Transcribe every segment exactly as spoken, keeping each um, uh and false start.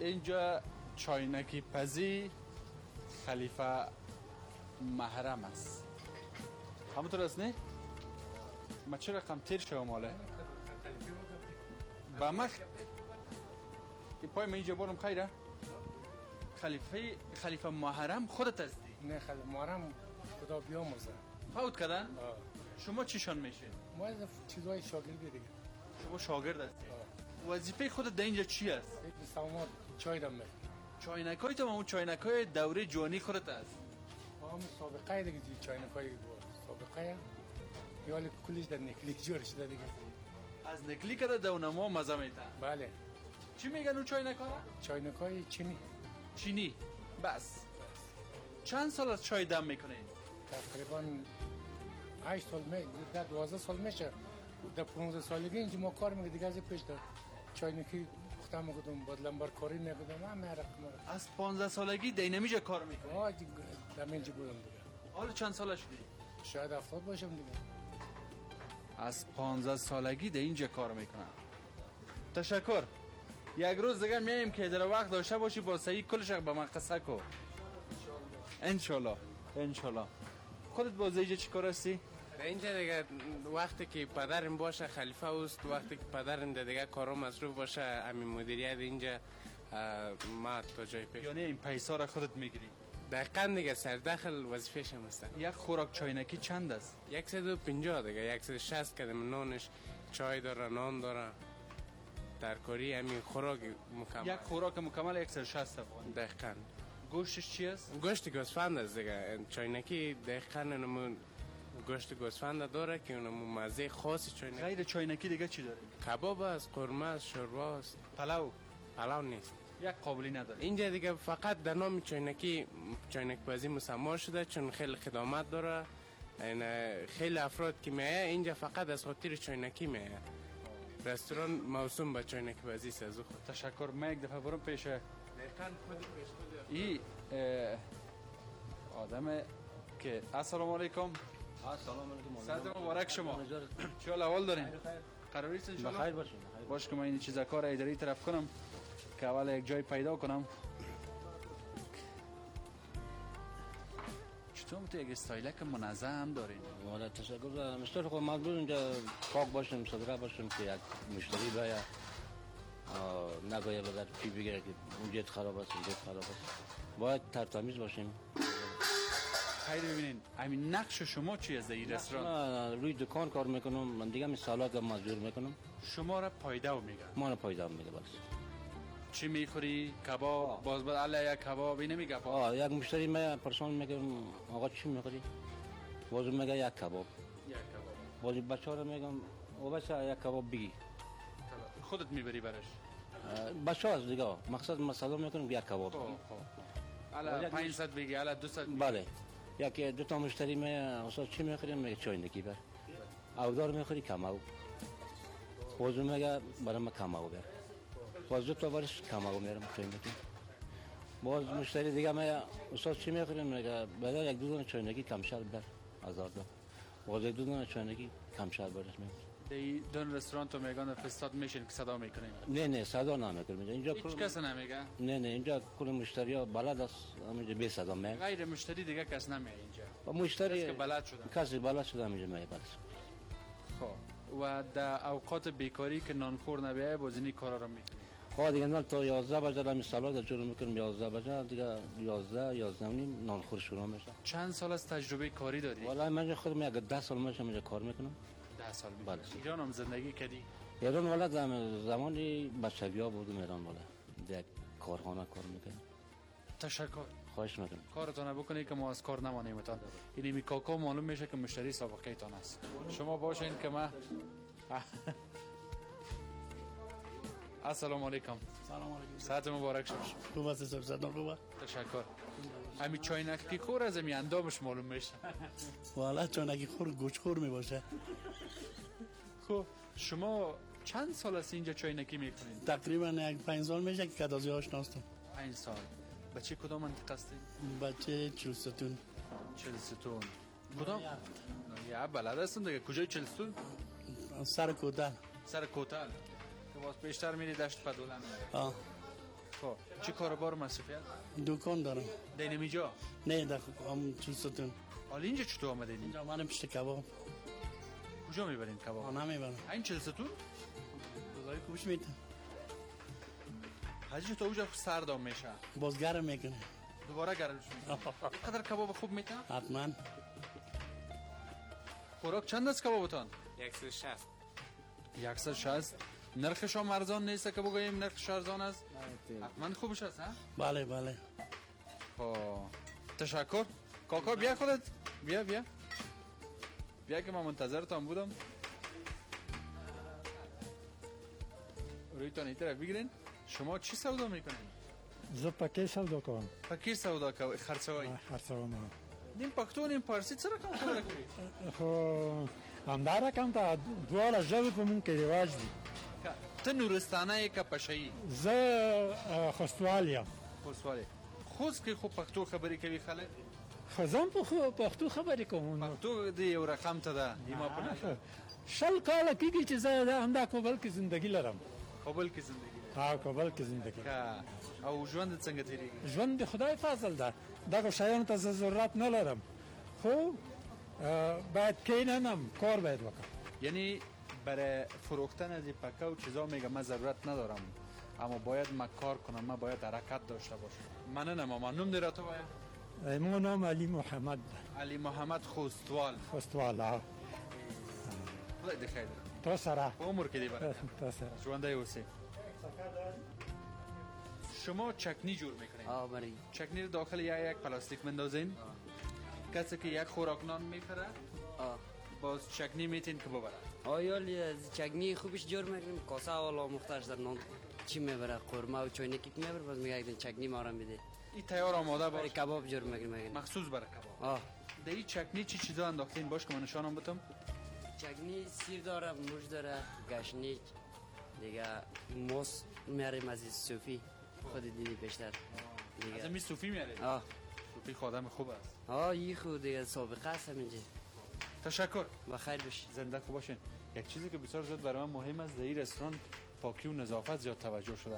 اینجا چاینکی پزی خلیفه محرم است. همونطور است نه؟ ما چه رقم تیر شو ماله؟ با مخ این پای من اینجا برم خیره؟ خلیفه خلیفه محرم خودت هستی؟ نه خلیفه محرم خدا بیامرزه. فوت کردن؟ شما چیشان میشه؟ ما از چیزای شاگردی دیگه. شما شاگرد هستی؟ وظیفه خودت در اینجا چی است؟ یک سوامات چای دم میکنم. چاینکای تو اون چاینکای دوره جوانی خودت است؟ ما هم سابقه دیگه چاینکای بود. سابقه یا کلیش در نکلی جور شده دیگه. از نکلی که در نما مزه میتن. بله. چی میگن اون چاینکا را؟ چاینکای چینی. چینی. بس. چند سال از چای دم میکنین؟ تقریبا هشت سال می در دوازده سال میشه. در پانزده سالگی اینجا ما کار میگه دیگه از پیش در چاینکی پختم میکردم بدلم بر کاری نکردم همه رقم. از پانزده سالگی دینمیجا کار میکنی؟ آه در اینجا بودم دیگه. حالا چند سالش شدی؟ شاید هفتاد باشم دیگه. از پانزده سالگی در اینجا کار میکنم. تشکر. یک روز دیگه میایم که در وقت داشته باشی با سعی کلش به من قصه کو. انشالله انشالله. خودت با اینجا چی کار هستی؟ اینجا دیگه وقتی که پدرم باشه خلیفه است، وقتی که پدرم دیگه کارو مصروف باشه همین مدیریت اینجا ما تا جای پیش. یعنی این پیسا را خودت میگیری؟ دقیقاً دیگه سردخل وظیفه‌ش هم است. یک خوراک چاینکی چند است؟ صد و پنجاه دیگه صد و شصت کدم نانش چای داره نان داره ترکاری همین خوراک مکمل. یک خوراک مکمل صد و شصت افغانی. دقیقاً. گوشتش چی است؟ گوشت گوسفند است دیگه. چاینکی دقیقاً نمون گوشت گوسفند داره که اونم مزه خاصی چاینکی. غیر چاینکی دیگه چی داره؟ کباب است، قورمه است، شوربا است. پلو؟ پلو نیست. یک قابلی نداره. اینجا دیگه فقط در نام چاینکی چاینک بازی مسما شده چون خیلی خدمات داره. این خیلی افراد که میایه اینجا فقط از خاطر چاینکی میایه. رستوران موسوم به چاینک بازی سازو خود. تشکر. من یک دفعه برم پیش دقیقاً خود پیش خود. ای آدم که السلام علیکم. السلام علیکم. سعادت مبارک شما. چه احوال دارین؟ قراری است ان شاء الله؟ بخیر باشین. باش که من این چیزا کار اداری طرف کنم که اول یک جای پیدا کنم. چطور تو یک استایلک منظم دارین؟ والا تشکر. مشتری خود مجبور اینجا پاک باشیم، صادقه باشیم که یک مشتری باید نگاهی بدر پی بگیره که اونجا خراب است اونجا خراب است. باید ترتمیز باشیم. خیر ببینین همین نقش شما چی از این رستوران؟ من روی دکان کار میکنم. من دیگه می سالات مزدور میکنم. شما را پایدو میگن؟ ما را پایدو میگه. بس چی میخوری؟ کباب؟ باز بعد علی یک کبابی نمیگه؟ آه یک مشتری من پرسان میگه آقا چی میخوری؟ باز میگه یک کباب. یک کباب. باز بچه‌ها رو میگم او بس یک کباب بگی. خودت میبری برش؟ بچه‌ها از دیگه مقصد مسئله میکنم یک کباب. خب خب. علی پانصد بگی، علی دویست بگی. بله. یکی دو تا مشتری می استاد چی میخوریم؟ میگه چاینکی بر. اودار میخوری کماو. باز میگه برام کماو بر. باز دو تا برش کماو میرم چاینکی. باز مشتری دیگه میگه استاد چی میخوریم؟ میگه بعد یک دو دونه چاینکی کمشر بر هزار دو. باز یک دو دونه چاینکی کمشر برش میگه. دی دون رستوران تو میگن فستاد میشین که صدا میکنیم؟ نه نه صدا نمیکنیم اینجا. هیچ کس نمیگه؟ نه نه اینجا کل مشتری ها بلد است همینجا بی صدا میگه. غیر مشتری دیگه کس نمیگه اینجا؟ و مشتری که بلد شده. کسی بلد شده همینجا میگه. خب و در اوقات بیکاری که نانخور نبیه بازینی کارا رو میکنیم؟ خب دیگه نه تا یازده بجه همین سالات جور میکنیم. یازده بجه دیگه یازده یازده نیم نانخور شروع میشه. چند سال از تجربه کاری داری؟ والا من خودم یک ده سال میشم اینجا کار میکنم. ده سال میشه. بله. ایران هم زندگی کردی؟ ایران والا زمانی بچگی ها بودم ایران والا. یک کارخانه کار میکنم. تشکر. خواهش میکنم. کارتون بکنید که ما از کار نمانیم تان. یعنی می کاکا معلوم میشه که مشتری سابقه تان است. شما باشین که ما السلام علیکم. سلام علیکم. ساعت مبارک شما. خوب است صاحب صدام خوبه. تشکر. امی چاینکی خور از امی اندامش معلوم میشه. والا چاینکی خور گوش خور می باشه. خب شما چند سال است اینجا چاینکی میکنین؟ تقریبا یک پنج سال میشه که کدازی هاش ناستم. پنج سال. بچه کدام منطقه هستین؟ بچه چهل ستون. چهل ستون. کدام؟ یا بلد هستم دیگه. کجای چهل ستون؟ سر کوتل. سر کوتل. که باز بیشتر میری دشت پدولن. آه. خب چی کاروبار مصرفی هست؟ دکان دارم. دینمی جا؟ نه در هم چلستون. حالا اینجا چطور آمدین؟ اینجا منم پشت کباب. کجا میبرین کباب؟ آنها میبرم. این چلستون؟ روزای خوش میتن. حاجی تو اونجا سردام میشه. باز گرم میکنه. دوباره گرمش میکنه. اینقدر کباب خوب میتن؟ حتما. خوراک چند است کبابتان؟ صد و شصت. صد و شصت. نرخش هم ارزان نیست که بگوییم نرخش ارزان است؟ حتما خوبش است ها؟ بله بله. خب تشکر. کاکا بیا خودت. بیا بیا. بیا که من منتظرتان بودم. روی تان این طرف بگیرین. شما چی سودا میکنین؟ زه پکې سودا کوم. پکې سودا کوي خرڅوي. خرڅوم. نیم پښتو نیم فارسی څه رقم خبره کوي؟ خو همدا رقم ته دواړه ژبې په مونږ کې رواج دي. ته نورستانه یې که پشه یې؟ زه خوستوال یم. خوستوال یې. خوست کې خو پښتو خبرې کوي خلک؟ خو زه هم په پښتو خبرې کوم. پښتو د یو رقم ته ده. ما په نه شل کاله کېږي چې زه همدا کابل کې زندګي لرم. کابل کې زندګي لرم. ها کابل کې زندګي. او ژوند څنګه تیریږي؟ ژوند د خدای فضل ده. دغه شیانو ته زه ضرورت نه لرم. خو باید کینم کار باید وکړم. یعنی برای فروختن از پکه و چیزا میگم من ضرورت ندارم اما باید من کار کنم من باید حرکت داشته باشم. من نه ما نام دیره تو باید؟ ما نام علی محمد. علی محمد خوستوال. خوستوال ها. خدای دی خیر. تو سره. عمر که دی برای. تو سره. جوانده اوسی. شما چکنی جور میکنید؟ آه بری. چکنی رو داخل یا یک پلاستیک مندازین؟ کسی که یک خوراک نان میخره؟ آه. باز چکنی میتین که ببره. آیالی از چکنی خوبش جور میکنیم کاسه والا مختارش در نان چی میبره قورمه و چاینکی که میبره باز میگه ایدن چکنی ما را میده. این تیار آماده باش. برای کباب جور میکنیم. مخصوص برای کباب. آه. در این چکنی چی چیزا انداختین باش که من نشانم بتم؟ چکنی سیر داره، موش داره، گشنیک، دیگه موس میاریم از صوفی خود دیدی بیشتر. دیگه از می صوفی میارید؟ آه. صوفی خودم خوب است. آه این خود دیگه سابقه است همینجا. تشکر. بخیر باشید. زنده خوب باشین. یک چیزی که بسیار زیاد برای من مهم است در این رستوران پاکی و نظافت زیاد توجه شده.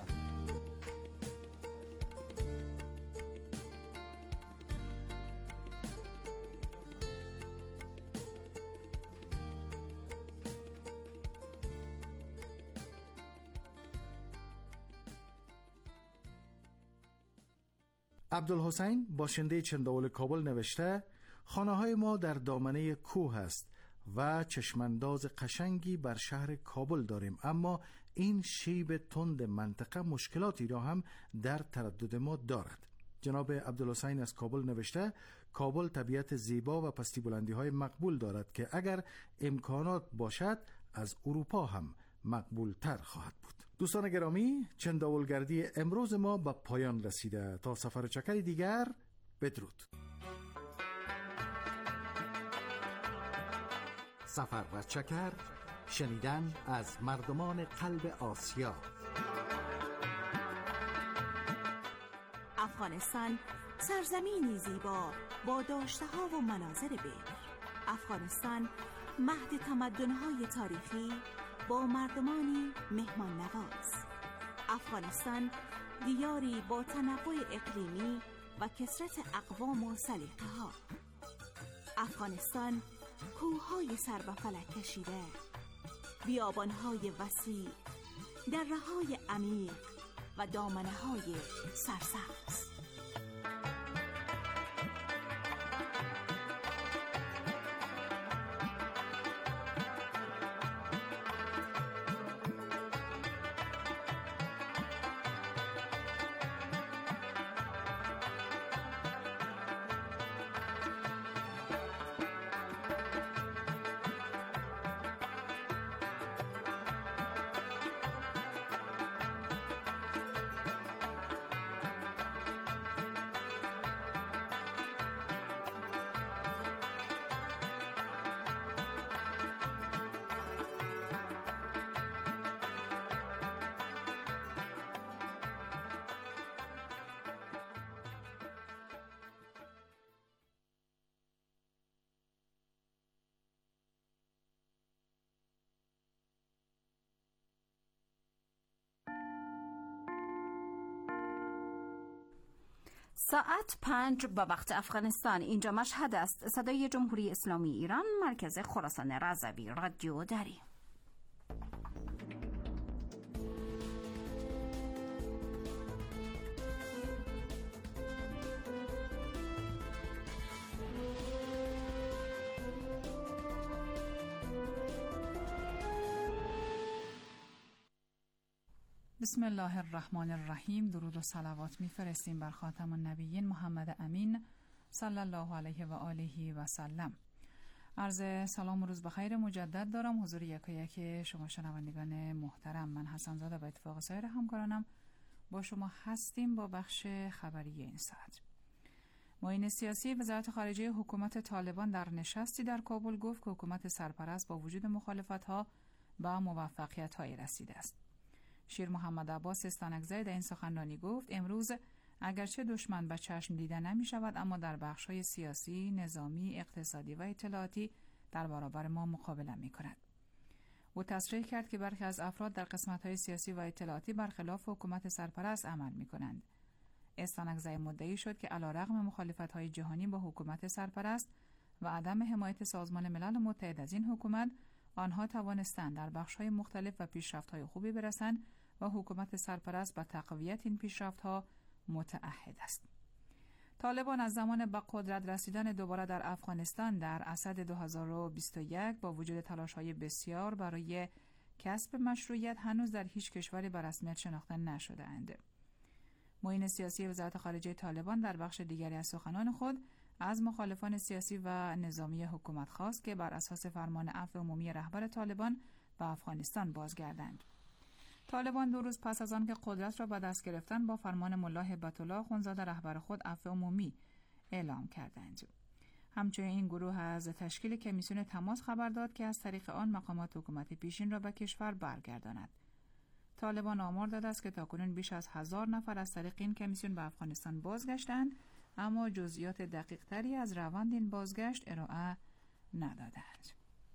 عبدالحسین باشنده چنداول کابل نوشته خانه های ما در دامنه کوه است و چشمانداز قشنگی بر شهر کابل داریم اما این شیب تند منطقه مشکلاتی را هم در تردد ما دارد. جناب عبدالحسین از کابل نوشته کابل طبیعت زیبا و پستی بلندی های مقبول دارد که اگر امکانات باشد از اروپا هم مقبول تر خواهد بود. دوستان گرامی چنداولگردی امروز ما به پایان رسیده. تا سفر چکری دیگر بدرود. سفر و چکر، شنیدن از مردمان قلب آسیا. افغانستان سرزمینی زیبا با داشته‌ها و مناظر بکر. افغانستان مهد تمدن‌های تاریخی با مردمانی مهمان نواز. افغانستان دیاری با تنوع اقلیمی و کثرت اقوام و سلیقه‌ها. افغانستان کوه‌های سر به فلک کشیده، بیابان‌های وسیع، دره‌های عمیق و دامنه‌های سرسبز. ساعت پنج به وقت افغانستان. اینجا مشهد است. صدای جمهوری اسلامی ایران، مرکز خراسان رضوی، رادیو دری. بسم الله الرحمن الرحیم. درود و صلوات میفرستیم بر خاتم النبیین محمد امین صلی الله علیه و آله و سلم. عرض سلام و روز بخیر مجدد دارم حضور یکایک شما شنوندگان محترم. من حسن زاده به اتفاق سایر همکارانم با شما هستیم با بخش خبری این ساعت. معین سیاسی وزارت خارجه حکومت طالبان در نشستی در کابل گفت که حکومت سرپرست با وجود مخالفت‌ها به موفقیت‌هایی رسیده است. شیر محمد عباس استانکزی در این سخنرانی گفت امروز اگرچه دشمن به چشم دیده نمی شود، اما در بخش‌های سیاسی، نظامی، اقتصادی و اطلاعاتی در برابر ما مقابله می کند. او تصریح کرد که برخی از افراد در قسمت‌های سیاسی و اطلاعاتی برخلاف حکومت سرپرست عمل می کنند. استانکزی مدعی شد که علیرغم مخالفت‌های جهانی با حکومت سرپرست و عدم حمایت سازمان ملل متحد از این حکومت، آنها توانستند در بخش‌های مختلف و پیشرفت‌های خوبی برسند و حکومت سرپرست به تقویت این پیشرفت‌ها متعهد است. طالبان از زمان به قدرت رسیدن دوباره در افغانستان در اسد دو هزار و بیست و یک با وجود تلاش‌های بسیار برای کسب مشروعیت هنوز در هیچ کشوری به رسمیت شناخته نشده‌اند. معین سیاسی وزارت خارجه طالبان در بخش دیگری از سخنان خود از مخالفان سیاسی و نظامی حکومت خواست که بر اساس فرمان عفو عمومی رهبر طالبان به افغانستان بازگردند. طالبان دو روز پس از آن که قدرت را به دست گرفتن با فرمان ملا هیبت الله اخوندزاده رهبر خود عفو عمومی اعلام کردند. همچنین این گروه از تشکیل کمیسیون تماس خبر داد که از طریق آن مقامات حکومت پیشین را به کشور برگرداند. طالبان آمار داده است که تاکنون بیش از هزار نفر از طریق این کمیسیون به افغانستان بازگشتند، اما جزئیات دقیق تری از روند این بازگشت ارائه ندادند.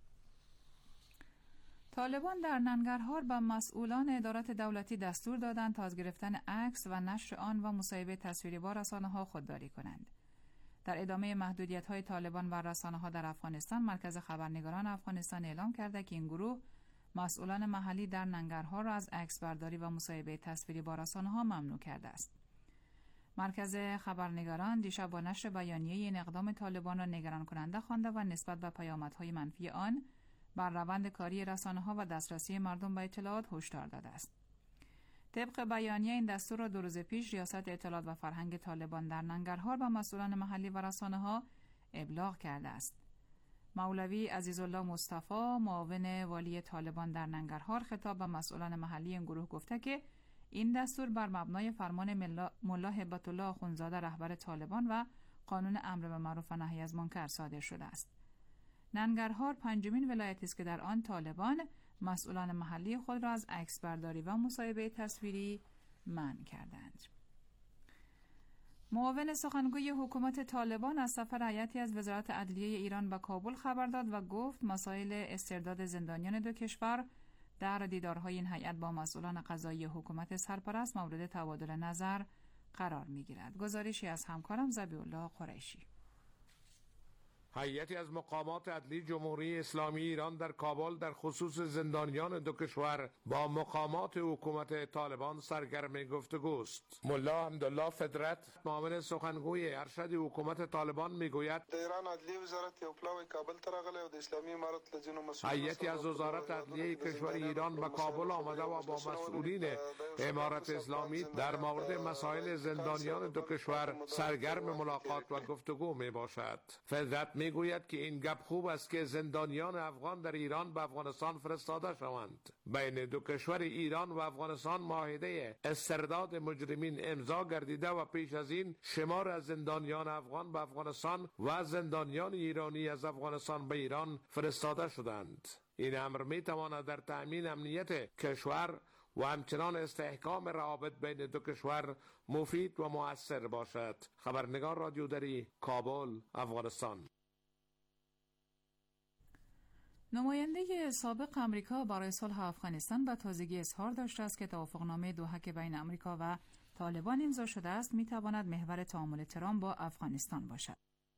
طالبان در ننگرهار به مسئولان ادارات دولتی دستور دادند تا از گرفتن عکس و نشر آن و مصاحبه تصویری با رسانه‌ها خودداری کنند. در ادامه محدودیت‌های طالبان و رسانه‌ها در افغانستان، مرکز خبرنگاران افغانستان اعلام کرده که این گروه مسئولان محلی در ننگرهار را از عکس برداری و مصاحبه تصویری با رسانه‌ها ممنوع کرده است. مرکز خبرنگاران دیشب با نشر بیانیه این اقدام طالبان را نگران کننده خوانده و نسبت به پیامدهای منفی آن بر روند کاری رسانه‌ها و دسترسی مردم به اطلاعات هشدار داده است. طبق بیانیه این دستور را دو روز پیش ریاست اطلاعات و فرهنگ طالبان در ننگرهار به مسئولان محلی و رسانه‌ها ابلاغ کرده است. مولوی عزیزالله مصطفی، معاون والی طالبان در ننگرهار، خطاب به مسئولان محلی این گروه گفته که این دستور بر مبنای فرمان ملا هیبت الله اخوندزاده رهبر طالبان و قانون امر به معروف و نهی از منکر صادر شده است. ننگرهار پنجمین ولایتی است که در آن طالبان مسئولان محلی خود را از عکس برداری و مصاحبه تصویری منع کردند. معاون سخنگوی حکومت طالبان از سفر هیئتی از وزارت عدلیه ایران به کابل خبر داد و گفت مسائل استرداد زندانیان دو کشور در دیدارهای این هیئت با مسئولان قضایی حکومت سرپرست مورد تبادل نظر قرار می‌گیرد. گزارشی از همکارم ذبیح الله قریشی. هیئتی از مقامات عدلی جمهوری اسلامی ایران در کابل در خصوص زندانیان دو کشور با مقامات حکومت طالبان سرگرم گفتگوست. ملا حمدالله فدرت، معاون سخنگوی ارشد حکومت طالبان میگوید ایران عدلیه وزارت یو پلاوی کابل ته راغلی او د اسلامي امارت له ځینو مسؤلینو هیئتی از وزارت عدلیه کشور ایران به کابل آمده و با مسئولین امارت اسلامی در مورد مسائل زندانیان دو کشور سرگرم ملاقات و گفتگو می باشد. فدرت میگوید که این گپ خوب است که زندانیان افغان در ایران به افغانستان فرستاده شوند. بین دو کشور ایران و افغانستان معاهده استرداد مجرمین امضا گردیده و پیش از این شمار از زندانیان افغان به افغانستان و زندانیان ایرانی از افغانستان به ایران فرستاده شدند. این امر می تواند در تأمین امنیت کشور و همچنان استحکام روابط بین دو کشور مفید و مؤثر باشد. خبرنگار رادیو دری، کابل، افغانستان. نماینده سابق آمریکا برای صلح افغانستان به تازگی اظهار داشته است که توافقنامه دوحه که بین آمریکا و طالبان امضا شده است میتواند محور تعامل ترامپ با افغانستان باشد.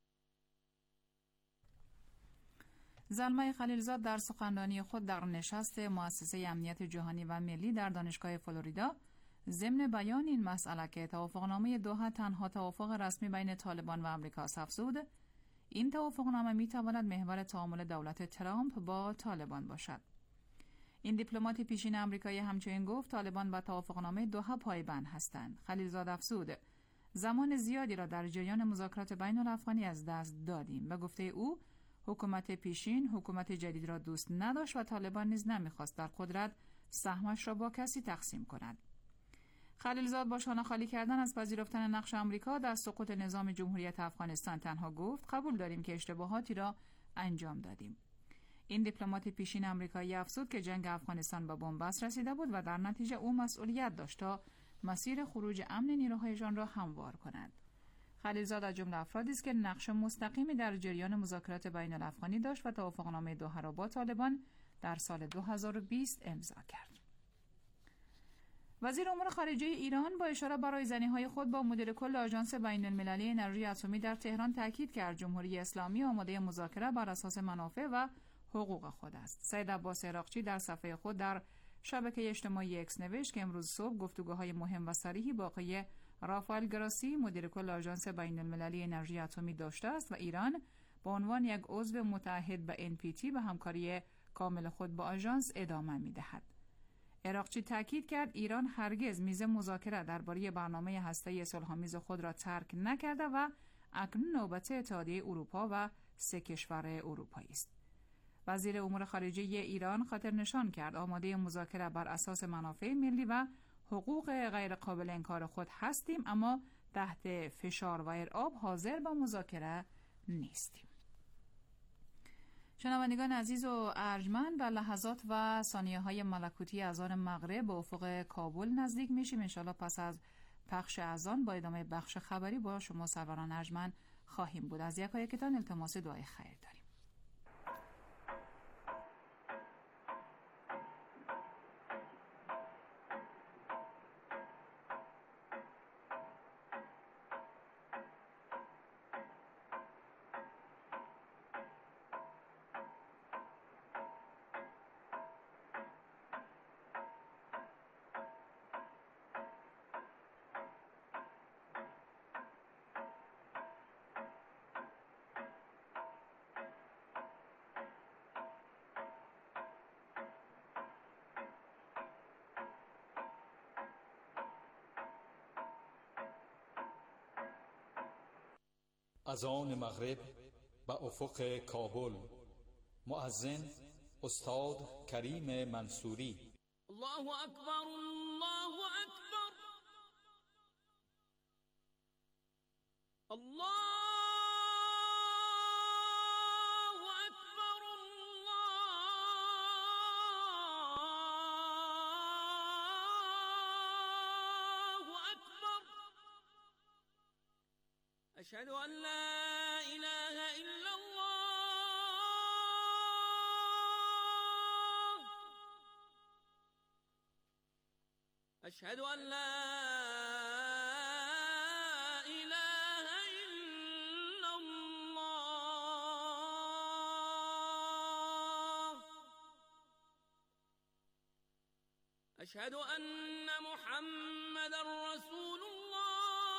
زلمه خلیلزاد در سخنرانی خود در نشست مؤسسه امنیت جهانی و ملی در دانشگاه فلوریدا ضمن بیان این مسئله که توافقنامه دوحه تنها توافق رسمی بین طالبان و آمریکا است افزود این توافقنامه میتواند محور تعامل دولت ترامپ با طالبان باشد. این دیپلمات پیشین آمریکایی همچنین گفت طالبان با توافقنامه دوحه پایبند هستند. خلیلزاد افزود زمان زیادی را در جریان مذاکرات بین الافغانی از دست دادیم. به گفته او حکومت پیشین حکومت جدید را دوست نداشت و طالبان نیز نمیخواست در قدرت سهمش را با کسی تقسیم کند. خلیلزاد با شانه خالی کردن از پذیرفتن نقش آمریکا در سقوط نظام جمهوریت افغانستان تنها گفت قبول داریم که اشتباهاتی را انجام دادیم. این دیپلمات پیشین آمریکایی افزود که جنگ افغانستان به بنبست رسیده بود و در نتیجه او مسئولیت داشت تا مسیر خروج امن نیروهایشان را هموار کند. خلیلزاد از جمله افرادی است که نقش مستقیمی در جریان مذاکرات بین الافغانی داشت و توافقنامه دوحه را با طالبان در سال دو هزار و بیست امضا کرد. وزیر امور خارجه ایران با اشاره برای زنی‌های خود با مدیر کل آژانس بین‌المللی انرژی اتمی در تهران تاکید کرد جمهوری اسلامی آماده مذاکره بر اساس منافع و حقوق خود است. سید عباس عراقچی در صفحه خود در شبکه اجتماعی اکس نوشت که امروز صبح گفتگوهای مهم و صریحی با آقای رافائل گراسی مدیر کل آژانس بین‌المللی انرژی اتمی داشته است و ایران به عنوان یک عضو متعهد به ان پی تی به همکاری کامل خود با آژانس ادامه می‌دهد. عراقچی تاکید کرد ایران هرگز میز مذاکره درباره برنامه هسته‌ای صلح‌آمیز خود را ترک نکرده و اکنون نوبت اتحادیه اروپا و سه کشور اروپایی است. وزیر امور خارجه ایران خاطر نشان کرد آماده مذاکره بر اساس منافع ملی و حقوق غیر قابل انکار خود هستیم اما تحت فشار و ارعاب حاضر به مذاکره نیستیم. شنوندگان عزیز و ارجمند در لحظات و ثانیه های ملکوتی اذان مغرب به افق کابل نزدیک میشیم. انشالله پس از پخش اذان با ادامه بخش خبری با شما سروران ارجمند خواهیم بود. از یکایکتان التماس دعای خیر داریم. از آن مغرب به افق کابل. مؤذن استاد کریم منصوری. الله اکبر الله اکبر الله اکبر الله اکبر اشهد ان لا اله الا الله اشهد ان لا اله الا الله اشهد ان محمد رسول الله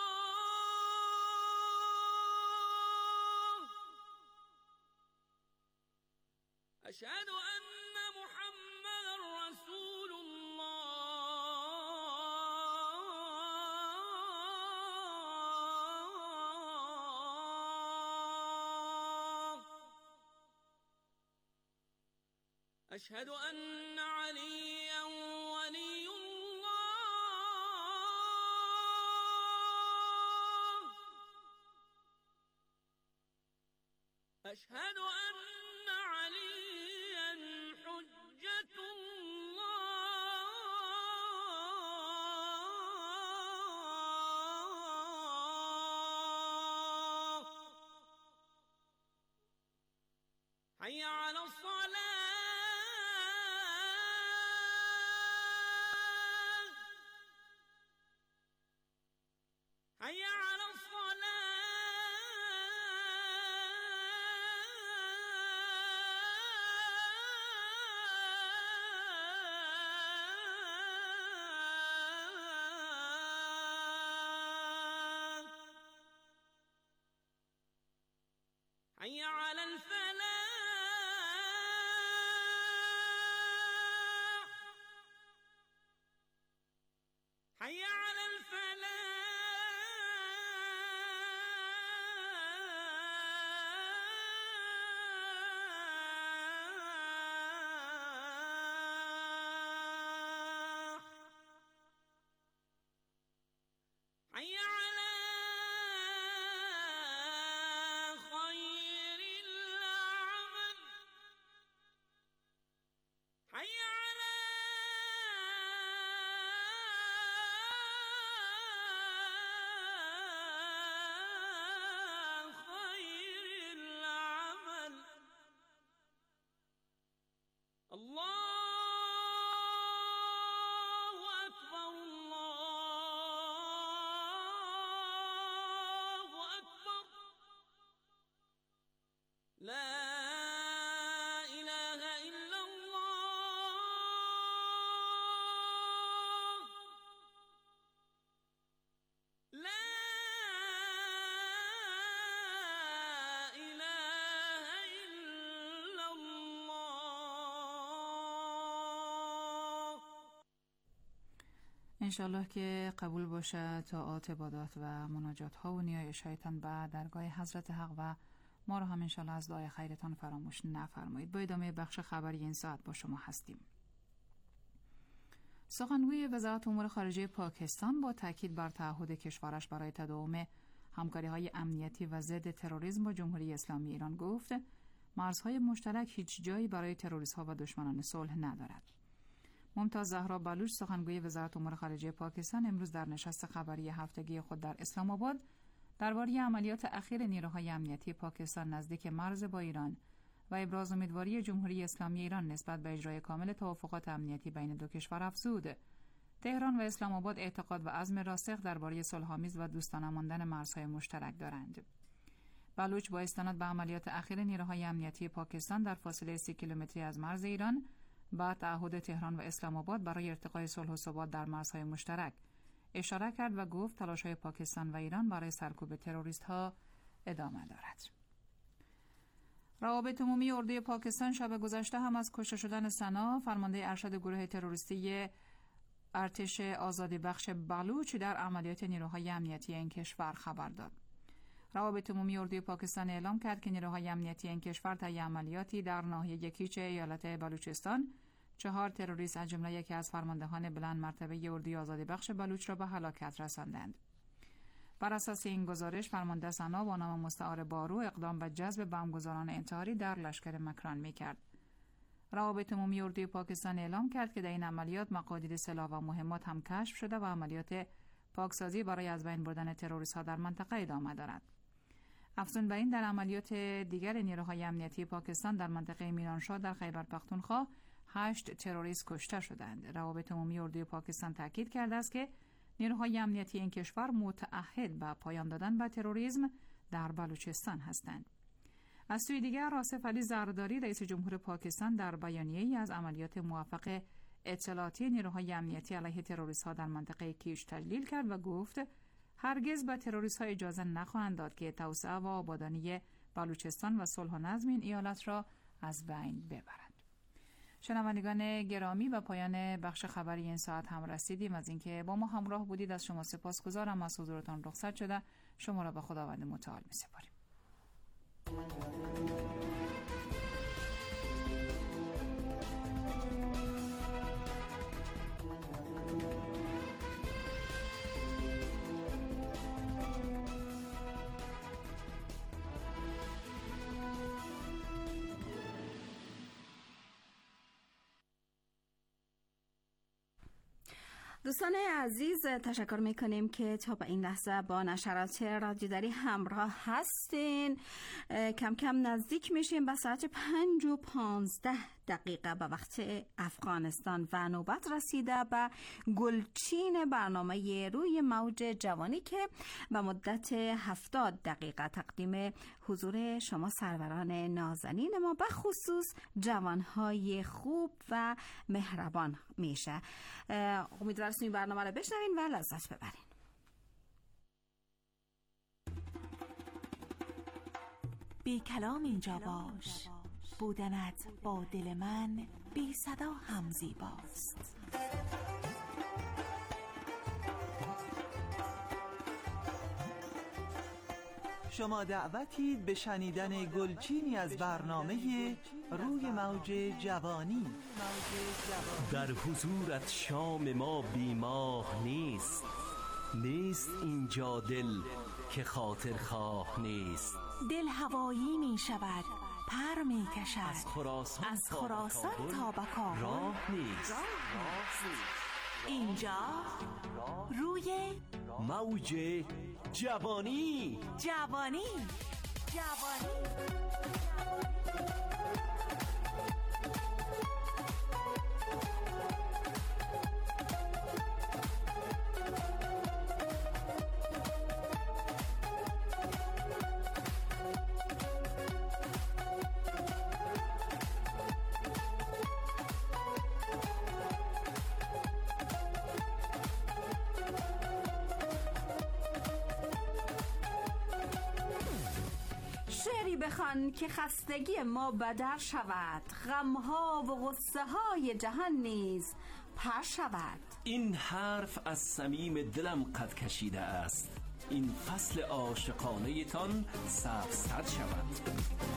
أشهد أن محمد رسول الله أشهد أن عليا ولي الله أشهد أن حي على الصلاة حي على الفلاح حي على الفلاح حي على خير العمل حي على خير العمل الله أكبر الله أكبر لا إله إلا الله لا إله إلا الله. انشالله که قبول باشه طاعات، عبادات و مناجات ها و نیایش هایتان به درگاه حضرت حق و ما رو هم انشالله از دعای خیرتان فراموش نفرمایید. با ادامه بخش خبری این ساعت با شما هستیم. سخنگوی وزارت امور خارجه پاکستان با تاکید بر تعهد کشورش برای تداوم همکاری‌های امنیتی و ضد تروریسم با جمهوری اسلامی ایران گفت مرزهای مشترک هیچ جایی برای تروریست‌ها و دشمنان صلح ندارد. ممتاز زهرا بلوچ سخنگوی وزارت امور خارجه پاکستان امروز در نشست خبری هفتگی خود در اسلام آباد درباره عملیات اخیر نیروهای امنیتی پاکستان نزدیک مرز با ایران و ابراز امیدواری جمهوری اسلامی ایران نسبت به اجرای کامل توافقات امنیتی بین دو کشور افزود. تهران و اسلام آباد اعتقاد و عزم راسخ درباره صلح‌آمیز و دوستانه ماندن مرزهای مشترک دارند. بلوچ با استناد به عملیات اخیر نیروهای امنیتی پاکستان در فاصله سی کیلومتری از مرز ایران با تعهد تهران و اسلام آباد برای ارتقای صلح و ثبات در مرزهای مشترک اشاره کرد و گفت تلاش‌های پاکستان و ایران برای سرکوب تروریست‌ها ادامه دارد. روابط عمومی اردوی پاکستان شب گذشته هم از کشته شدن سنا فرمانده ارشد گروه تروریستی ارتش آزادی بخش بلوچ در عملیات نیروهای امنیتی این کشور خبر داد. روابط عمومی اردوی پاکستان اعلام کرد که نیروهای امنیتی این کشور طی عملیاتی در ناحیه کیچ ایالت بلوچستان چهار تروریست از جمله یکی از فرماندهان بلند مرتبه اردوی آزادی بخش بلوچ را به هلاکت رساندند. بر اساس این گزارش فرمانده سنا با نام مستعار بارو اقدام به جذب بمبگذاران انتحاری در لشکر مکران می‌کرد. روابط عمومی اردوی پاکستان اعلام کرد که در این عملیات مقادیر سلاح و مهمات هم کشف شده و عملیات پاکسازی برای از بین بردن تروریست‌ها در منطقه ادامه دارد. افزون بر این در عملیات دیگر نیروهای امنیتی پاکستان در منطقه میرانشاه در خیبر پختونخوا هشت تروریست کشته شدند. روابط عمومی اردوی پاکستان تاکید کرده است که نیروهای امنیتی این کشور متعهد به پایان دادن به تروریسم در بلوچستان هستند. از سوی دیگر راسف علی زرداری رئیس جمهور پاکستان در بیانیه‌ای از عملیات موفق اطلاعاتی نیروهای امنیتی علیه تروریست‌ها در منطقه کیش تجلیل کرد و گفت هرگز به تروریست‌ها اجازه نخواهند داد که توسعه و آبادانی بلوچستان و صلح و نظم این ایالت را از بین ببرند. شنوندگان گرامی، به پایان بخش خبری این ساعت هم رسیدیم. از اینکه با ما همراه بودید از شما سپاسگزارم. از حضورتان رخصت شده شما را به خداوند متعال می‌سپاریم. دوستان عزیز، تشکر میکنیم که تا به این لحظه با نشرات رادیوداری همراه هستین. کم کم نزدیک میشیم به ساعت پنج و پانزده دقیقه به وقت افغانستان و نوبت رسیده به گلچین برنامه روی موج جوانی که به مدت هفتاد دقیقه تقدیم حضور شما سروران نازنین ما به خصوص جوانهای خوب و مهربان میشه. امیدوارم این برنامه رو بشنوین و لذت ببرین. بی کلام اینجا باش، بودنت با دل من بی صدا هم زیباست. شما دعوتید به شنیدن گلچینی از برنامه روی موج جوانی. در حضورت شام ما بیماه نیست، نیست اینجا دل که خاطر خواه نیست. دل هوایی می شود، پر می کشد، از خراسان, از خراسان تا به کابل راه نیست. اینجا روی موج جوانی. جوانی جوانی شعری بخوان که خستگی ما بدر شود، غمها و غصه های جهان نیز پر شود. این حرف از صمیم دلم قد کشیده است، این فصل عاشقانه تان سبزتر شود.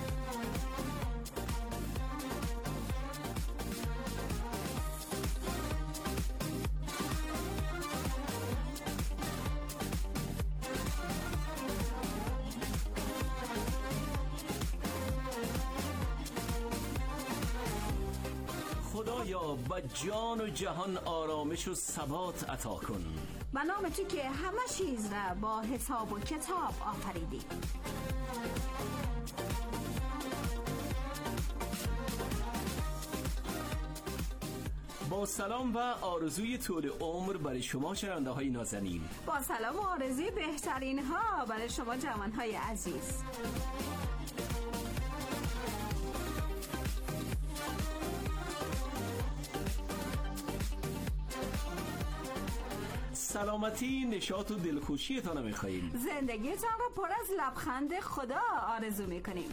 خدایا با جان و جهان آرامش و ثبات عطا کن. به نام تو که همه چیز را با حساب و کتاب آفریدی. با سلام و آرزوی طول عمر برای شما شنونده های نازنین. با سلام و آرزوی بهترین ها برای شما جوان های عزیز. سلامتی، نشاط و دلخوشیتان رو می‌خوایم. زندگیتان را پر از لبخند خدا آرزو می‌کنیم.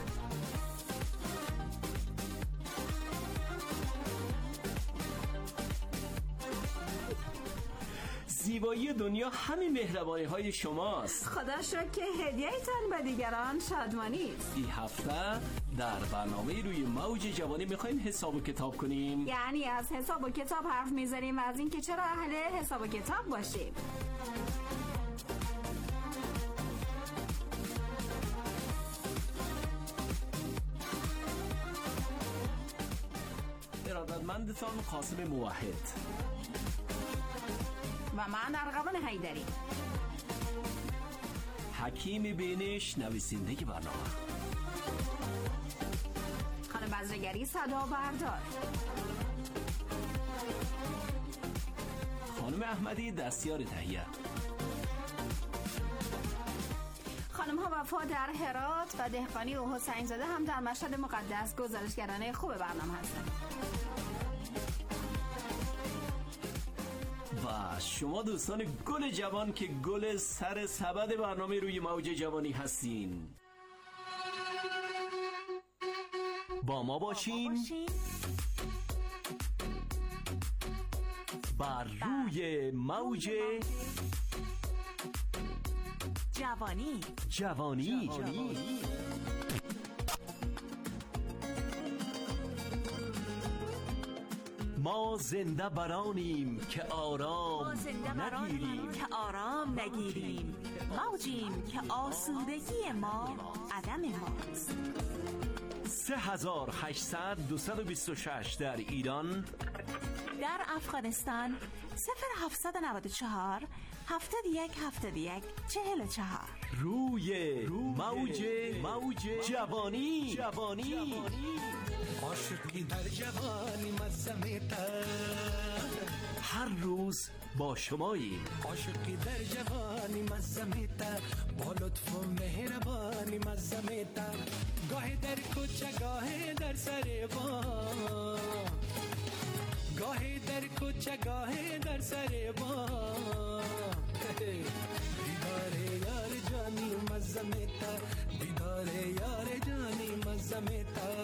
زیبایی دنیا همین مهربانی های شماست. خدا شکر که هدیه‌تان به دیگران شادمانی است. این هفته در برنامه روی موج جوانی میخوایم حساب و کتاب کنیم. یعنی از حساب و کتاب حرف میزنیم و از اینکه چرا اهل حساب و کتاب باشیم. ارادتمندتان قاسم موحد و من ارغوان حیدری. حکیم بینش نویسنده برنامه، خانم بزرگری صدا بردار، خانم احمدی دستیار تهیه، خانم ها وفا در هرات و دهقانی و حسین زاده هم در مشهد مقدس گزارشگران خوب برنامه هستند. و شما دوستان گل جوان که گل سر سبد برنامه روی موج جوانی هستین، با ما باشین بر روی موج جوانی جوانی, جوانی. ما زنده برانیم که آرام نگیریم که آرام نگیریم، موجیم که آسودگی ما عدم ماست. سه هزار و هشتصد دویست و بیست و شش در ایران، در افغانستان صفر هفتصد و نود و چهار هفتاد و یک هفتاد و یک چهل و چهار. روی موج موج جوانی جوانی. عاشقی در جوانی مزمیتا، هر روز با شماییم. عاشقی در جوانی مزمیتا، با لطف و مهربانی مزمیتا، گاهی در کوچه گاهی در سر بام، گاهی در کوچه گاهی در سر بام، دیدار یار جانی مزمتا دیدار یار جانی مزمتا.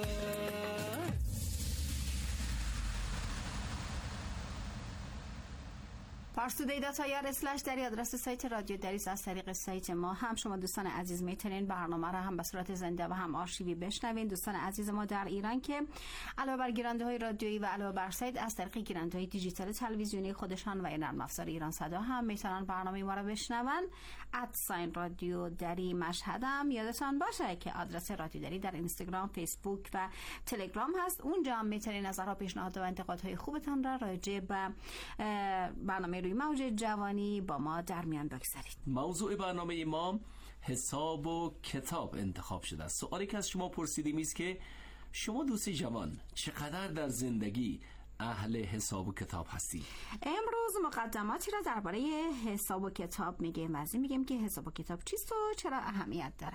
پارسودی دات آی آر اسلش در آدرس سایت رادیو دریس. از طریق سایت ما هم شما دوستان عزیز میتونین برنامه را هم به صورت زنده و هم آرشیوی بشنوین. دوستان عزیز ما در ایران که علاوه بر گیرنده های رادیویی و علاوه بر سایت از طریق گیرنده های دیجیتال تلویزیونی خودشان و نرم افزار ایران صدا هم میتونن برنامه ما را بشنون. ادساین رادیو دری مشهد هم یادتان باشه که آدرس رادیو دری در اینستاگرام، فیسبوک و تلگرام هست. اونجا هم میتونین نظرها، پیشنهاد و انتقادهای خوبتان را راجع به برنامه روی موج جوانی با ما در میان بگذارید. موضوع برنامه ما حساب و کتاب انتخاب شده است. سوالی که از شما پرسیدیم است که شما دوستی جوان چقدر در زندگی اهل حساب و کتاب هستی؟ امروز مقدماتی را درباره حساب و کتاب میگیم و از این میگیم که حساب و کتاب چیست و چرا اهمیت داره.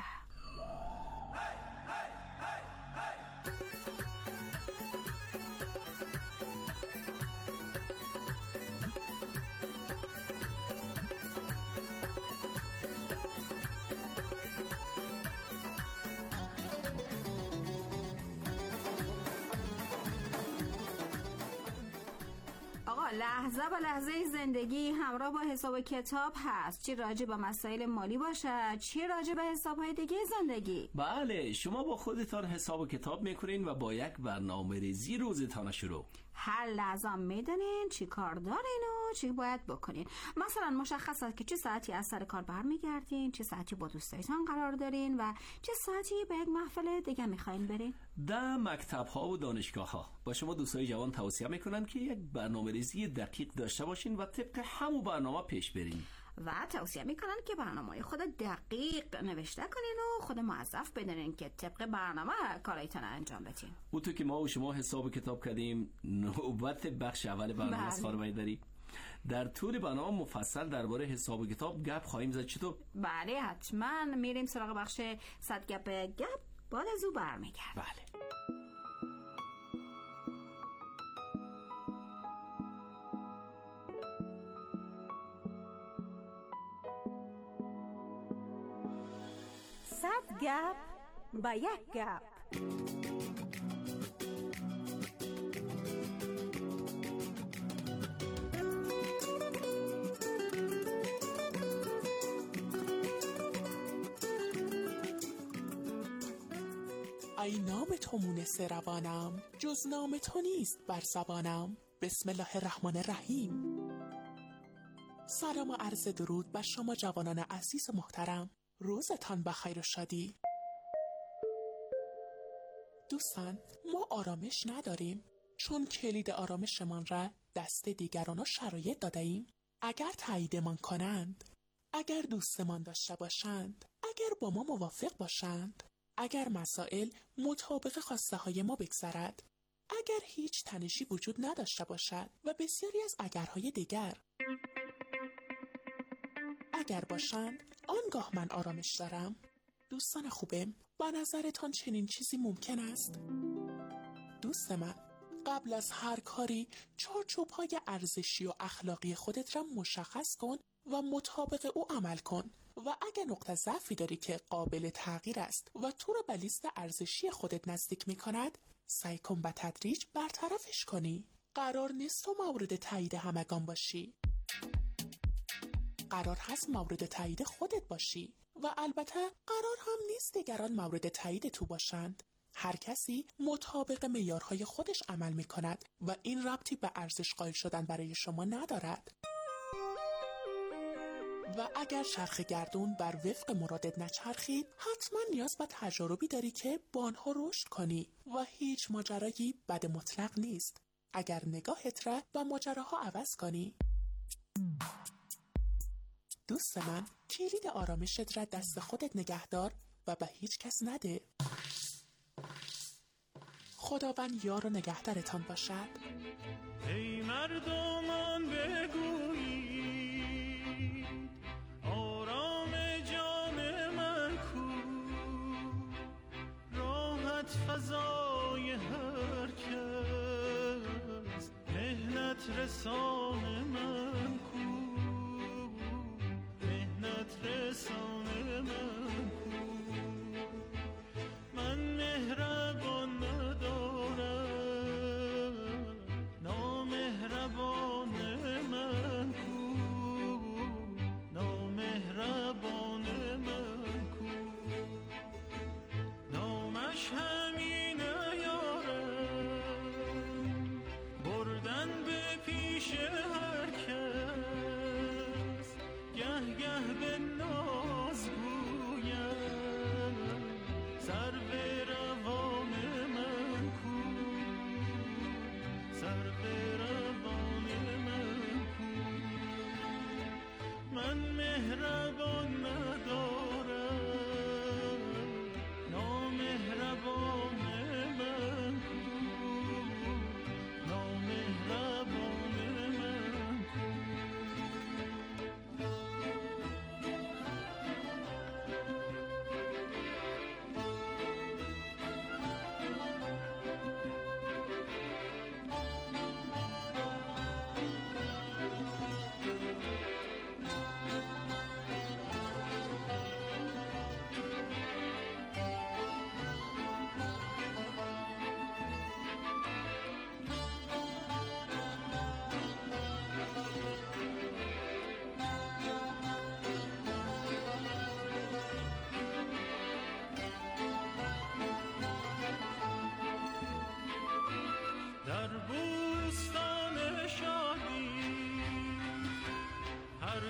لحظه به لحظه زندگی همراه با حساب و کتاب هست، چی راجع به مسائل مالی باشه، چی راجع به حساب‌های دیگه زندگی. بله، شما با خودتان حساب و کتاب میکنین و با یک برنامه ریزی روزتان شروع. هر لحظه میدونین چی کار دارین و چی باید بکنین. مثلا مشخص است که چه ساعتی از سر کار برمیگردین، چه ساعتی با دوستایتان قرار دارین و چه ساعتی به یک محفل دیگه میخواین برین. در مکتب ها و دانشگاه ها با شما دوستای جوان توصیه میکنن که یک برنامه ریزی دقیق داشته باشین و طبق همون برنامه پیش برین. و توصیه میکنن که برنامه خود دقیق نوشته کنین و خود موظف بدونین که طبق برنامه کارایتان انجام بدین. او تو که ما و شما حساب کتاب کردیم، نوبت بخش اول برنامه است. خانم داری در طول برنامه مفصل درباره حساب کتاب گپ خواهیم زد. چطور؟ بله حتما میریم سراغ بخش صد گپ گپ، بعد از او برمیگردیم. بله. صد گپ با یک گپ. ای نام تو مونس روانم، جز نام تو نیست بر زبانم. بسم الله الرحمن الرحیم. سلام و عرض درود بر شما جوانان عزیز و محترم. روزتان بخیر و شادی. دوستان، ما آرامش نداریم چون کلید آرامشمان را دست دیگران و شرایط داده ایم. اگر تاییدمان کنند، اگر دوستمان داشته باشند، اگر با ما موافق باشند، اگر مسائل مطابق خواسته های ما بگذرد، اگر هیچ تنشی وجود نداشته باشد و بسیاری از اگرهای دیگر اگر باشند، آنگاه من آرامش دارم. دوستان خوبم، با نظرتان چنین چیزی ممکن است؟ دوست من، قبل از هر کاری چارچوب‌های ارزشی و اخلاقی خودت را مشخص کن و مطابق او عمل کن و اگر نقطه ضعفی داری که قابل تغییر است و تو را به لیست ارزشی خودت نزدیک می کند، سعی کن به تدریج برطرفش کنی. قرار نیست تو مورد تایید همگان باشی، قرار هست مورد تایید خودت باشی و البته قرار هم نیست دیگران مورد تایید تو باشند. هر کسی مطابق معیارهای خودش عمل می کند و این ربطی به ارزش قائل شدن برای شما ندارد. و اگر چرخ گردون بر وفق مرادت نچرخید، حتما نیاز به تجاربی داری که با آنها رشد کنی و هیچ ماجرایی بد مطلق نیست اگر نگاهت را با ماجراها عوض کنی. دوست من، کلید آرامشت را دست خودت نگهدار و به هیچ کس نده. خداوند یار و نگهدارتان باشد. ای مردمان بگویی آرام جان من کو، راحت فضای هر کس مهنت رسان من کو، مهنت رسان من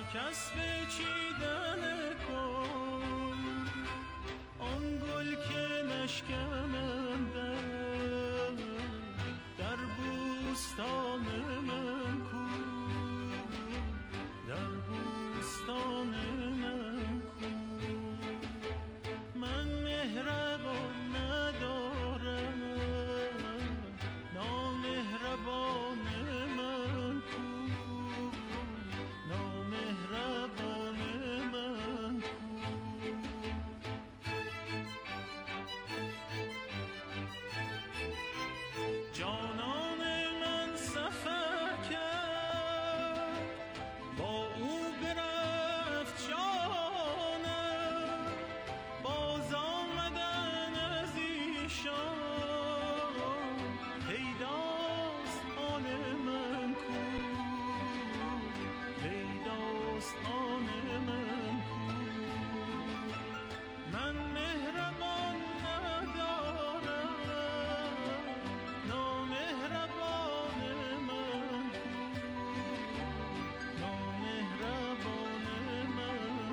کس بچیدن کن آن گل که نشکننده در بوستان من کو در بوستان من کو من مهربان ندارم نامهربان من کو نامهربان من کو جانان من سفر کرد با او برفت جانم باز آمدن از ایشان پیداست آن من کو پیداست آن من کو من مهربان ندارم نامهربان من کو نامهربان من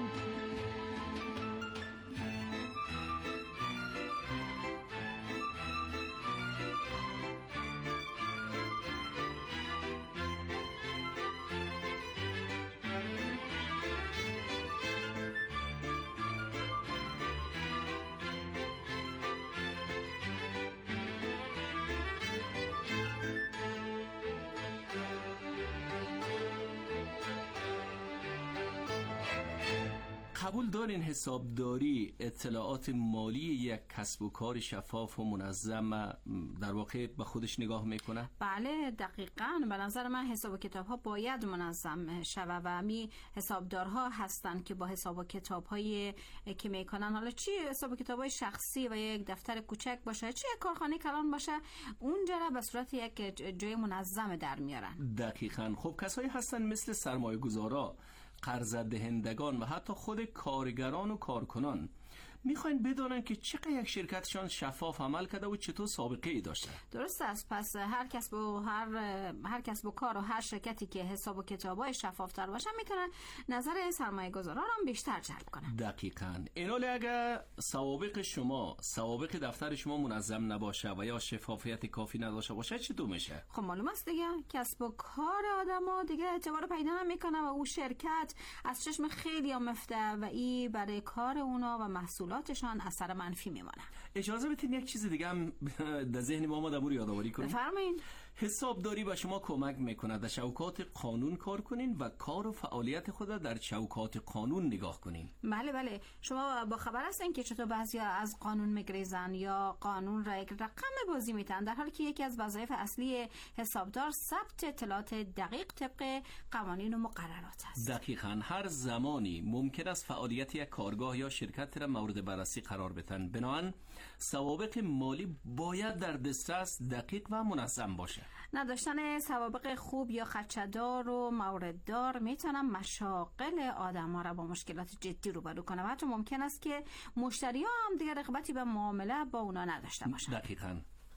قبول دارین حسابداری اطلاعات مالی یک کسب و کار شفاف و منظم در واقع به خودش نگاه میکنه؟ بله دقیقاً. به نظر من حساب و کتاب ها باید منظم شوه و همی حسابدارها هستن که با حساب و کتاب هایی که میکنن، حالا چی حساب و کتاب های شخصی و یک دفتر کوچک باشه چی یک کارخانه کلان باشه، اونجا را به صورت یک جای منظم در میارن. دقیقاً. خب کسایی هستن مثل سرمایه گذارا، قرض دهندگان و حتی خود کارگران و کارکنان میخواین بدونن که چقدر یک شرکتشان شفاف عمل کرده و چطور سابقه ای داشته. درست است. پس هر کس با هر هر کس با کار و هر شرکتی که حساب و کتابای شفافتر باشه میتونه نظر سرمایه گذاران هم بیشتر جلب کنه. دقیقاً. ایناله اگر سوابق شما سوابق دفتر شما منظم نباشه و یا شفافیت کافی نداشته باشه چطور میشه؟ خب معلوم است دیگه کسب و کار آدما دیگه اعتبار پیدا نمیکنه و اون شرکت از چشم خیلی مفته و ای برای کار اونا و محصولاتشان اثر منفی میمونه. اجازه بدین یک چیز دیگه هم در ذهن ما امور یادآوری کنیم. بفرمایید. حسابداری به شما کمک میکنه در چوکات قانون کار کنین و کار و فعالیت خود در چوکات قانون نگاه کنین. بله بله. شما با خبر هستین که چطور بعضیا از قانون میگریزن یا قانون را یک رقم بازی میتن، در حالی که یکی از وظایف اصلی حسابدار ثبت اطلاعات دقیق طبق قوانین و مقررات است. دقیقاً. هر زمانی ممکن است فعالیت یک کارگاه یا شرکت را مورد بررسی قرار بدن، بنابراین سوابق مالی باید در دسترس دقیق و منظم باشه. نداشتن سوابق خوب یا خدشه‌دار و مورددار میتونن مشاغل آدم‌ها را با مشکلات جدی روبرو کنه و حتی ممکن است که مشتری‌ها هم دیگه رغبتی به معامله با اونا نداشته باشن. دقیقاً.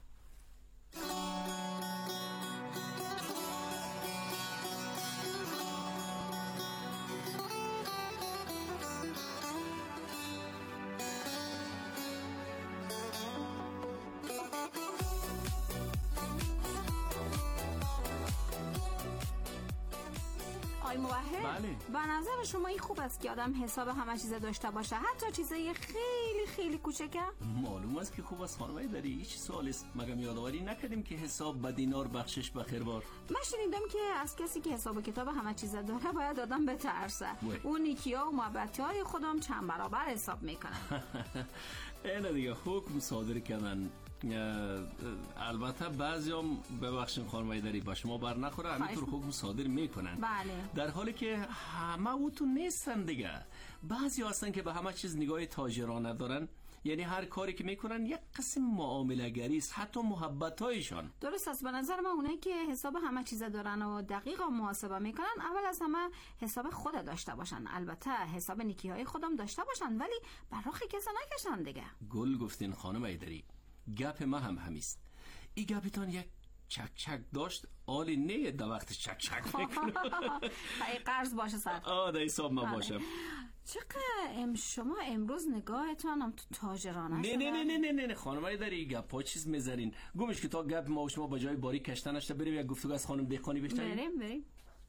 بله. به نظر شما این خوب است که آدم حساب همه چیز داشته باشه، حتی چیزای خیلی خیلی کوچکه؟ معلوم است که خوب است خانم داری. هیچ سوال است مگم یادآوری نکردیم که حساب به دینار بخشش به خیربار؟ من شنیدم که از کسی که حساب و کتاب همه چیز داره باید آدم بترسه. اون نیکی‌ها و محبت‌های خودم چند برابر حساب میکنن. اینه دیگه حکم صادر کردن. البته بعضیام ببخشید خانم ایدری با شما بر نخوره همینطور حکم صادر میکنن. بله. در حالی که همه اوتون نیستن دیگه. بعضی هستن که به همه چیز نگاه تاجرانه دارن، یعنی هر کاری که میکنن یک قسم معامله گری است، حتی محبتایشان. درست است. به نظر من اونایی که حساب همه چیز دارن و دقیق محاسبه میکنن اول از همه حساب خود داشته باشن، البته حساب نیکی های خودم داشته باشن، ولی بر رخ کسی نکشن دیگه. گل گفتین خانم ایدری. گپ ما هم همیست. این گپتان یک چک چک داشت آلی نه در وقت چک چک میکنه. ای قرض باشه صد. آه در حساب ما باشم. چقدر ام شما امروز نگاهتان هم تو تاجرانه نه نه نه نه نه نه خانمای داری گپا چیز میذارین. گمش که تا گپ ما و شما با جای باری کشتنش بریم یک گفتگو از خانم دهقانی بشنویم. بریم بریم.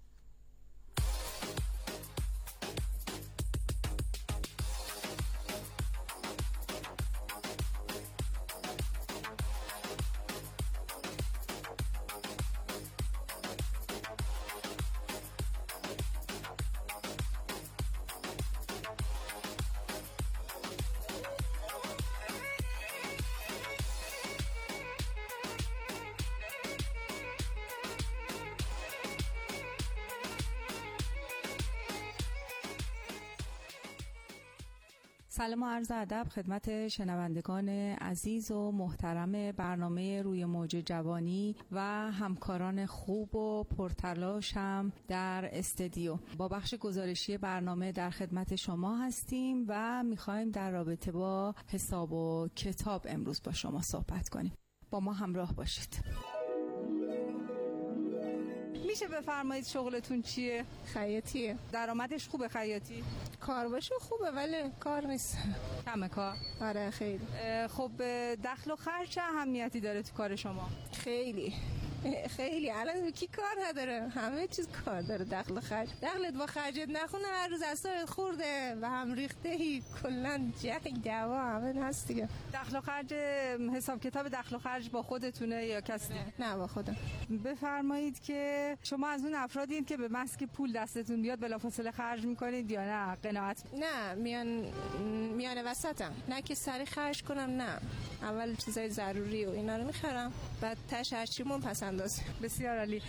سلام و عرض ادب خدمت شنوندگان عزیز و محترم برنامه روی موج جوانی و همکاران خوب و پرتلاشم در استودیو. با بخش گزارشی برنامه در خدمت شما هستیم و میخوایم در رابطه با حساب و کتاب امروز با شما صحبت کنیم. با ما همراه باشید. میشه بفرمایید شغلتون چیه؟ خیاطیه. درآمدش خوبه خیاطی؟ کارباشو خوبه ولی کار نیست. کمه کار؟ آره خیلی. خب دخل و خرج چه اهمیتی داره تو کار شما؟ خیلی خیلی. الان کی کار نداره؟ همه چیز کار داره. دخل و خرج. دخلت با خرجت نخونه هر روز اثرت خورده و هم ریخته ای کلا جنگ دعوا همه هست دیگه. دخل و خرج حساب کتاب دخل و خرج با خودتونه یا کسی؟ نه با خودم. بفرمایید که شما از اون افرادین که به محض که پول دستتون بیاد بلافاصله خرج میکنید یا نه قناعت؟ نه میان میانه وسطم. نه که سری خرج کنم، نه اول چیزای ضروری و اینا رو میخرم بعد تاش هرچیمون پس انداز. بسیار عالی.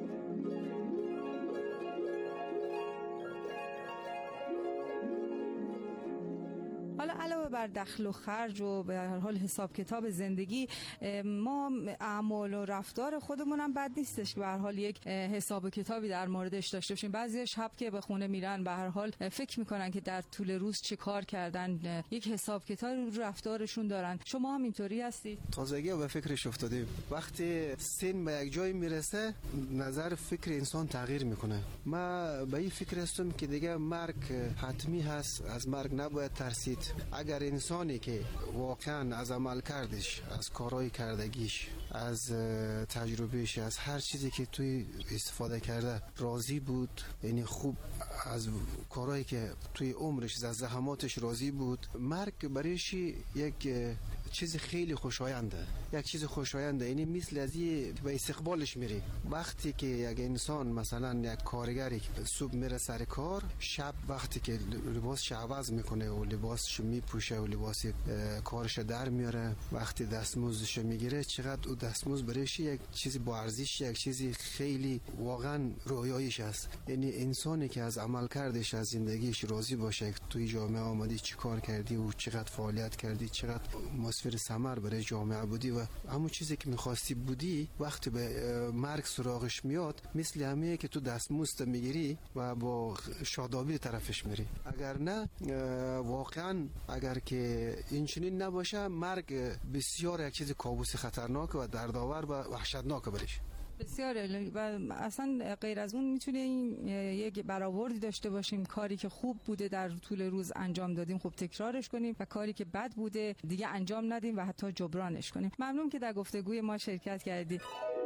حالا علاوه بر دخل و خرج و به هر حال حساب کتاب زندگی، ما اعمال و رفتار خودمون هم بد نیستش که به هر حال یک حساب کتابی در موردش داشته باشیم. بعضی شب که به خونه میرن به هر حال فکر میکنن که در طول روز چه کار کردن، یک حساب کتاب رو رفتارشون دارن. شما هم اینطوری هستید؟ تازگی به فکرش افتادیم. وقتی سن به یک جای میرسه نظر فکر انسان تغییر میکنه. ما به این فکر هستم که دیگه مرگ حتمی هست، از مرگ نباید ترسید. اگر انسانی که واقعا از عمل کردش، از کارهای کردگیش، از تجربهش، از هر چیزی که توی استفاده کرده راضی بود، یعنی خوب از کارهایی که توی عمرش، از زحماتش راضی بود، مرگ برایش یک چیز خیلی خوشاینده، یک چیز خوشاینده. یعنی مثل از این به استقبالش میری. وقتی که یک انسان مثلا یک کارگری صبح میره سر کار، شب وقتی که لباسش عوض میکنه و لباسش میپوشه و لباس کارش در میاره، وقتی دستمزدش میگیره، چقدر او دستمزد برایش یک چیزی با ارزش، یک چیزی خیلی واقعا رویاییش است. یعنی انسانی که از عمل کردش، از زندگیش راضی باشه، توی جامعه آمدی چی کار کردی و چقدر فعالیت کردی، چقدر مسافر ثمر برای جامعه بودی و همون چیزی که میخواستی بودی، وقتی به مرگ سراغش میاد مثل همه که تو دستمزد میگیری و با شادابی طرفش میری. اگر نه واقعا اگر که این چنین نباشه، مرگ بسیار یک چیز کابوس خطرناک و دردآور و وحشتناک برش. بسیار عالی. و اصلا غیر از اون میتونیم یک برآوردی داشته باشیم. کاری که خوب بوده در طول روز انجام دادیم خوب تکرارش کنیم و کاری که بد بوده دیگه انجام ندیم و حتی جبرانش کنیم. ممنون که در گفتگوی ما شرکت کردید.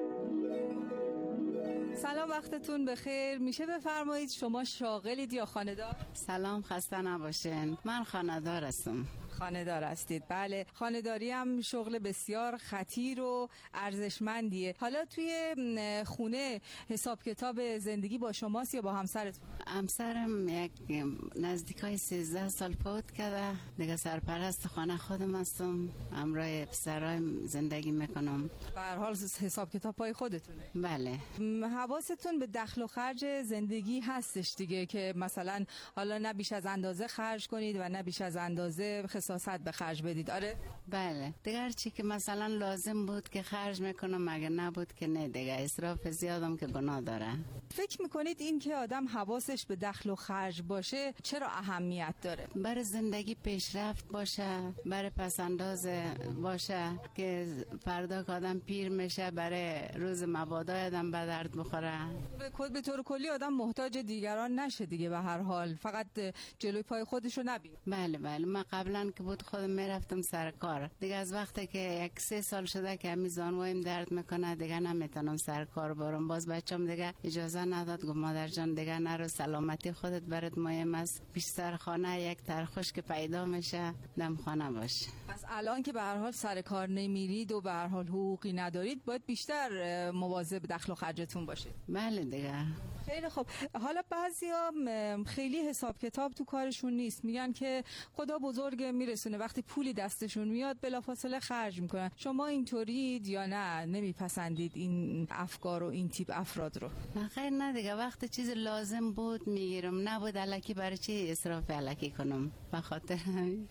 سلام، وقتتون بخیر. میشه بفرمایید شما شاغلید یا خانه‌دار؟ سلام، خسته نباشین. من خانه‌دار هستم. خانه‌دار هستید؟ بله. خانه‌داری هم شغل بسیار خطیر و ارزشمندیه. حالا توی خونه حساب کتاب زندگی با شماست یا با همسرتون؟ همسرم یک نزدیکای سیزده سال فوت کرده. دیگه سرپرست خانه خودم هستم. همراه پسرایم زندگی میکنم. به هر حال حساب کتاب پای خودتونه؟ بله. حواستون به دخل و خرج زندگی هستش دیگه، که مثلا حالا نه بیش از اندازه خرج کنید و نه بیش از اندازه حساست به خرج بدید. آره بله دیگر چی که مثلا لازم بود که خرج میکنم، اگه نبود که نه دیگه. اسراف زیادم که گناه داره. فکر میکنید این که آدم حواسش به دخل و خرج باشه چرا اهمیت داره؟ برای زندگی پیشرفت باشه، برای پسنداز باشه که فردا که آدم پیر میشه برای روز مبادا آدم به درد بخوره. به طور کلی آدم محتاج دیگران نشه دیگه، به هر حال فقط جلوی پای خودشو نبینه. بله بله من قبلا که بود خودم میرفتم سر کار، دیگه از وقتی که یک سه سال شده که همین زانوایم درد میکنه دیگه نمیتونم سر کار برم. باز بچم دیگه اجازه نداد، گفت مادر جان دیگه نرو، سلامتی خودت برات مهم است، بیشتر خانه یک ترخوش که پیدا میشه دم خانه باش. پس الان که به هر حال سر کار نمیرید و به هر حال حقوقی ندارید باید بیشتر مواظب دخل و خرجتون باشید. بله دیگه. خیلی خب. حالا بعضیا خیلی حساب کتاب تو کارشون نیست، میگن که خدا بزرگ میرسونه، وقتی پولی دستشون میاد بلافاصله خرج میکنن. شما اینطورید یا نه نمیپسندید این افکار و این تیپ افراد رو؟ نه خیر نه دیگه، وقتی چیز لازم بود میگیرم، نبود الکی برای چی اسراف الکی کنم به خاطر.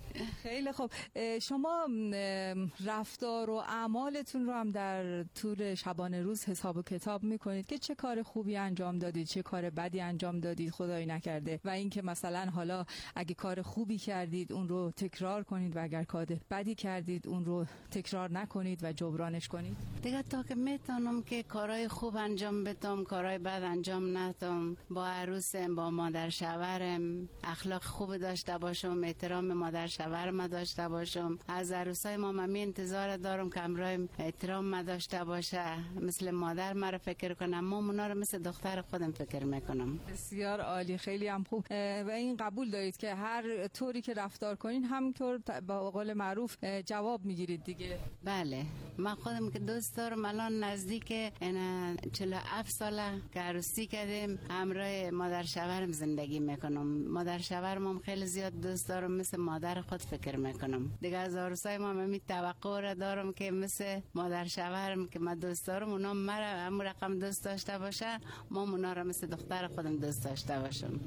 خیلی خب. شما رفتار و اعمالتون رو هم در طول شبانه روز حساب و کتاب میکنید که چه کار خوبی انجام دادید، چه کار بدی انجام دادید خدایی نکرده، و اینکه مثلا حالا اگه کار خوبی کردید اون رو تکرار کنید و اگر کار بدی کردید اون رو تکرار نکنید و جبرانش کنید. دیگه تا که میتونم که کارهای خوب انجام بدم، کارهای بد انجام ندم، با عروسم با مادر شوهرم اخلاق خوب داشته باشم، احترام مادر شوهرم داشته باشم. از عروسای ما من انتظار دارم که امروز احترام داشته باشه، مثل مادر مرا فکر کنم، ما اونا رو مثل دختر خودم فکر میکنم. بسیار عالی، خیلی هم خوب. و این قبول دارید که هر طوری که رفتار کنین همینطور با قول معروف جواب میگیرید دیگه؟ بله من خودم که دوست دارم، الان نزدیک چهل و هفت ساله که عروسی کردیم، همراه مادر شوهرم زندگی میکنم. مادر شوهرم هم خیلی زیاد دوست دارم، مثل مادر خود فکر میکنم دیگه. از عروسای ما من توقع را دارم که مثل مادر شوهرم که من دوست دارم اونا مرا هم رقم دوست داشته باشه، ما اونا را مثل دختر خودم دوست داشته باشم.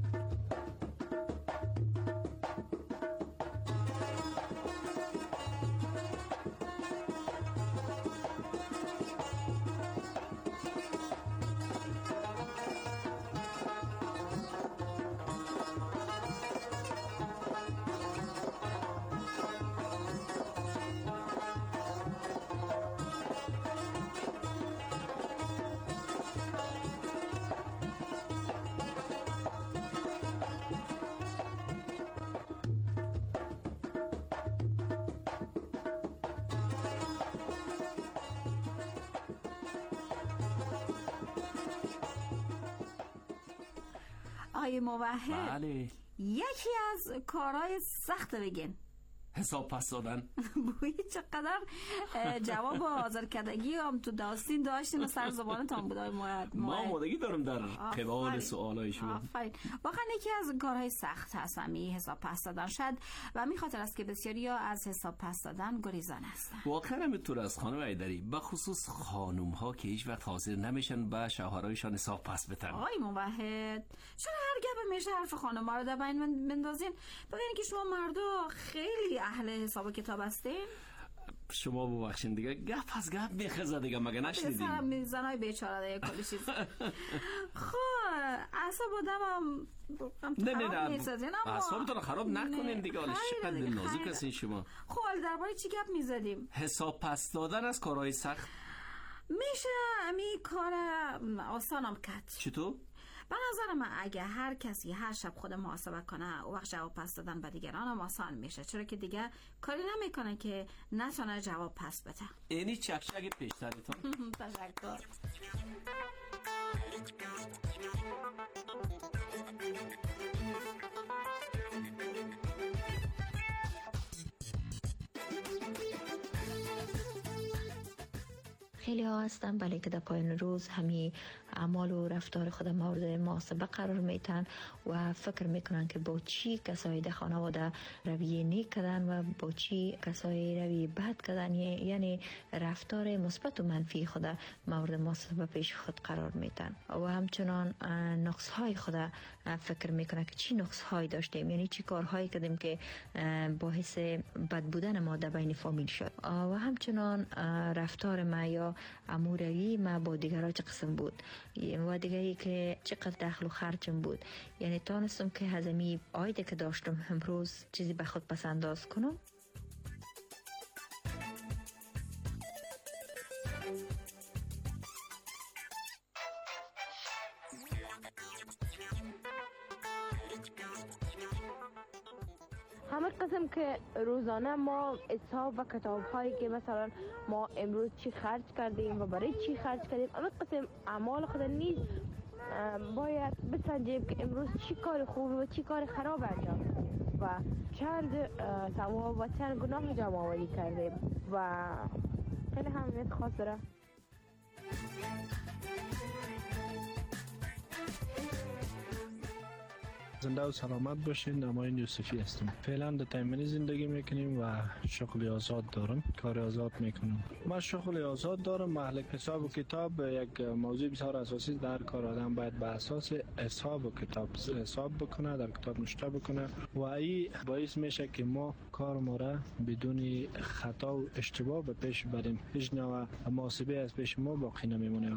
آقای موحد، بله. یکی از کارهای سخت بگین. حساب پس دادن. بویی چقدر جواب آزرکدگی هم تو داستین داشتیم، سر زبانتان بود آقای موحد. ما آمادگی دارم در قبال سوالای شما. آفرین. واقعا یکی از کارهای سخت هست همین حساب پس دادن. شاید و همین خاطر است که بسیاری ها از حساب پس دادن گریزان هستن. واقعا همینطور از خانم ایدری، به خصوص خانم ها که هیچ وقت حاضر نمیشن به شوهرایشان حساب پس بدن. آقای موحد، چرا هر گپ میشه حرف خانم ها رو در بین بندازین؟ ببینید که شما مردا خیلی اهل حساب کتاب هستین. شما ببخشید دیگه گپ از گپ میخزه دیگه، مگه نشنیدین؟ سرم میزنای بیچاره دیگه کلی چیز. خب اعصاب آدمم نه نه نه اعصابتون خراب نکنین دیگه. حالا چقدر نازک هستین شما. خب درباره چی گپ میزدیم؟ حساب پس دادن از کارهای سخت میشه امی کار آسانم کرد. چطور؟ به نظر من اگه هر کسی هر شب خود محاسبه کنه و وقت جواب پس دادن به دیگران هم آسان میشه، چرا که دیگه کاری نمیکنه که نتونه جواب پس بده. اینی چکشک پیشترتون. تشکر. خیلی ها هستن بله که در پایان روز همی اعمال و رفتار خود مورد محاسبه قرار میتن و فکر میکنن که با چی کسایی در خانواده رویه نیک کردن و با چی کسایی رویه بد کردن، یعنی رفتار مثبت و منفی خود مورد محاسبه پیش خود قرار میتن و همچنان نقص های خود فکر میکنن که چی نقص های داشتیم، یعنی چی کارهایی کردیم که باعث بد بودن ما در بین فامیل شد و همچنان رفتار ما یا اموری ما با دیگران چه قسم بود و دیگری که چقدر دخل و خرجم بود، یعنی تانستم که هزمی آیده که داشتم امروز چیزی به خود پس انداز کنم. همه قسم که روزانه ما حساب و کتاب هایی که مثلا ما امروز چی خرج کردیم و برای چی خرج کردیم، همه قسم اعمال خود نیز باید بسنجیم که امروز چی کار خوب و چی کار خراب انجام دادیم و چند ثواب و چند گناه جمع آوری کردیم و خیلی اهمیت خاص داره. زنده و سلامت باشین. نماین یوسفی هستم. فعلا در تایمنی زندگی میکنیم و شغل آزاد دارم، کار آزاد میکنم. من شغل آزاد دارم. محل حساب و کتاب یک موضوع بسیار اساسی در کار. آدم باید به اساس حساب و کتاب حساب بکنه، در کتاب نوشته بکنه و این باعث میشه که ما کار ما را بدون خطا و اشتباه به پیش بریم. هیچ نوع محاسبه از پیش ما باقی نمیمونه.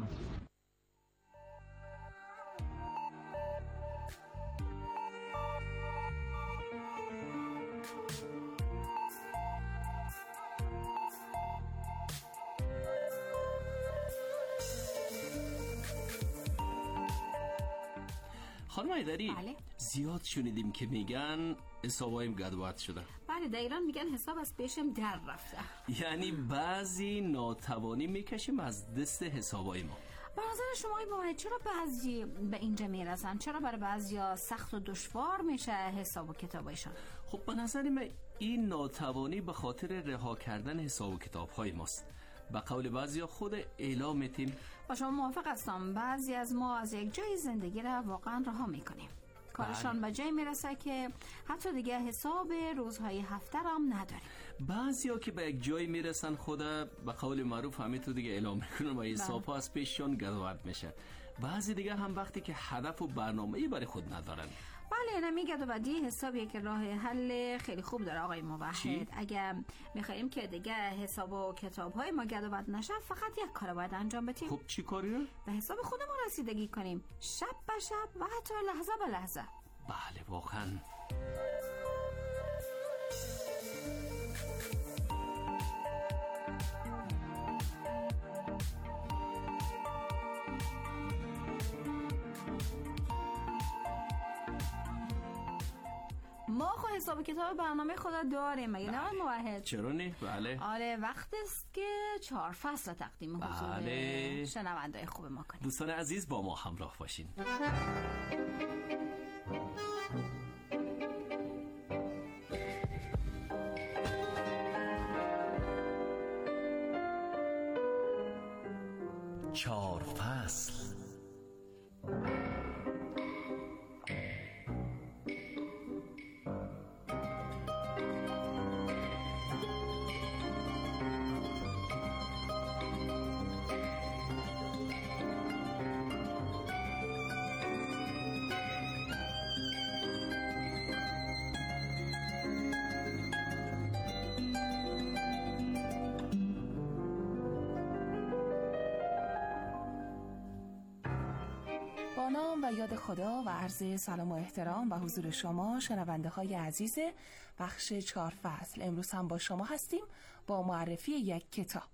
خانم ایدری، بله. زیاد شنیدیم که میگن حسابایم گدوات شده. بله، در ایران میگن حساب از پیشم در رفته. یعنی بعضی ناتوانی میکشیم از دست حسابای ما. به نظر شما ای باید چرا بعضی به اینجا میرسن؟ چرا برای بعضی سخت و دشوار میشه حساب و کتابایشان؟ خب به نظر من این ناتوانی به خاطر رها کردن حساب و کتابهای ماست. به قول بعضی خود اعلام میتیم. با شما موافق هستم. بعضی از ما از یک جای زندگی را واقعا رها میکنیم. کارشان به جای میرسه که حتی دیگه حساب روزهای هفته را هم نداریم. بعضی ها که به یک جای میرسن خود به قول معروف همه تو دیگه اعلام میکنن و حساب ها از پیششان گدوارد میشه. بعضی دیگه هم وقتی که هدف و برنامه‌ای برای خود ندارن. بله، نمیگه و دی حسابیه که راه حل خیلی خوب داره آقای موحد. اگه میخوایم که دیگه حساب و کتاب های ما گد و بد نشه، فقط یک کار باید انجام بدیم. خب چی کاری رو؟ به حساب خودمون رسیدگی کنیم، شب به شب و حتی لحظه به لحظه. بله واقعا. ما خود حساب کتاب برنامه خدا داریم، مگه نه موحد؟ چرا نه؟ بله. آره، وقت است که چهار فصل تقدیم حضور بله. شنونده‌های خوب ما کنیم. دوستان عزیز با ما همراه باشین. چهار فصل. با نام و یاد خدا و عرض سلام و احترام و حضور شما شنونده های عزیز بخش چهار فصل، امروز هم با شما هستیم با معرفی یک کتاب.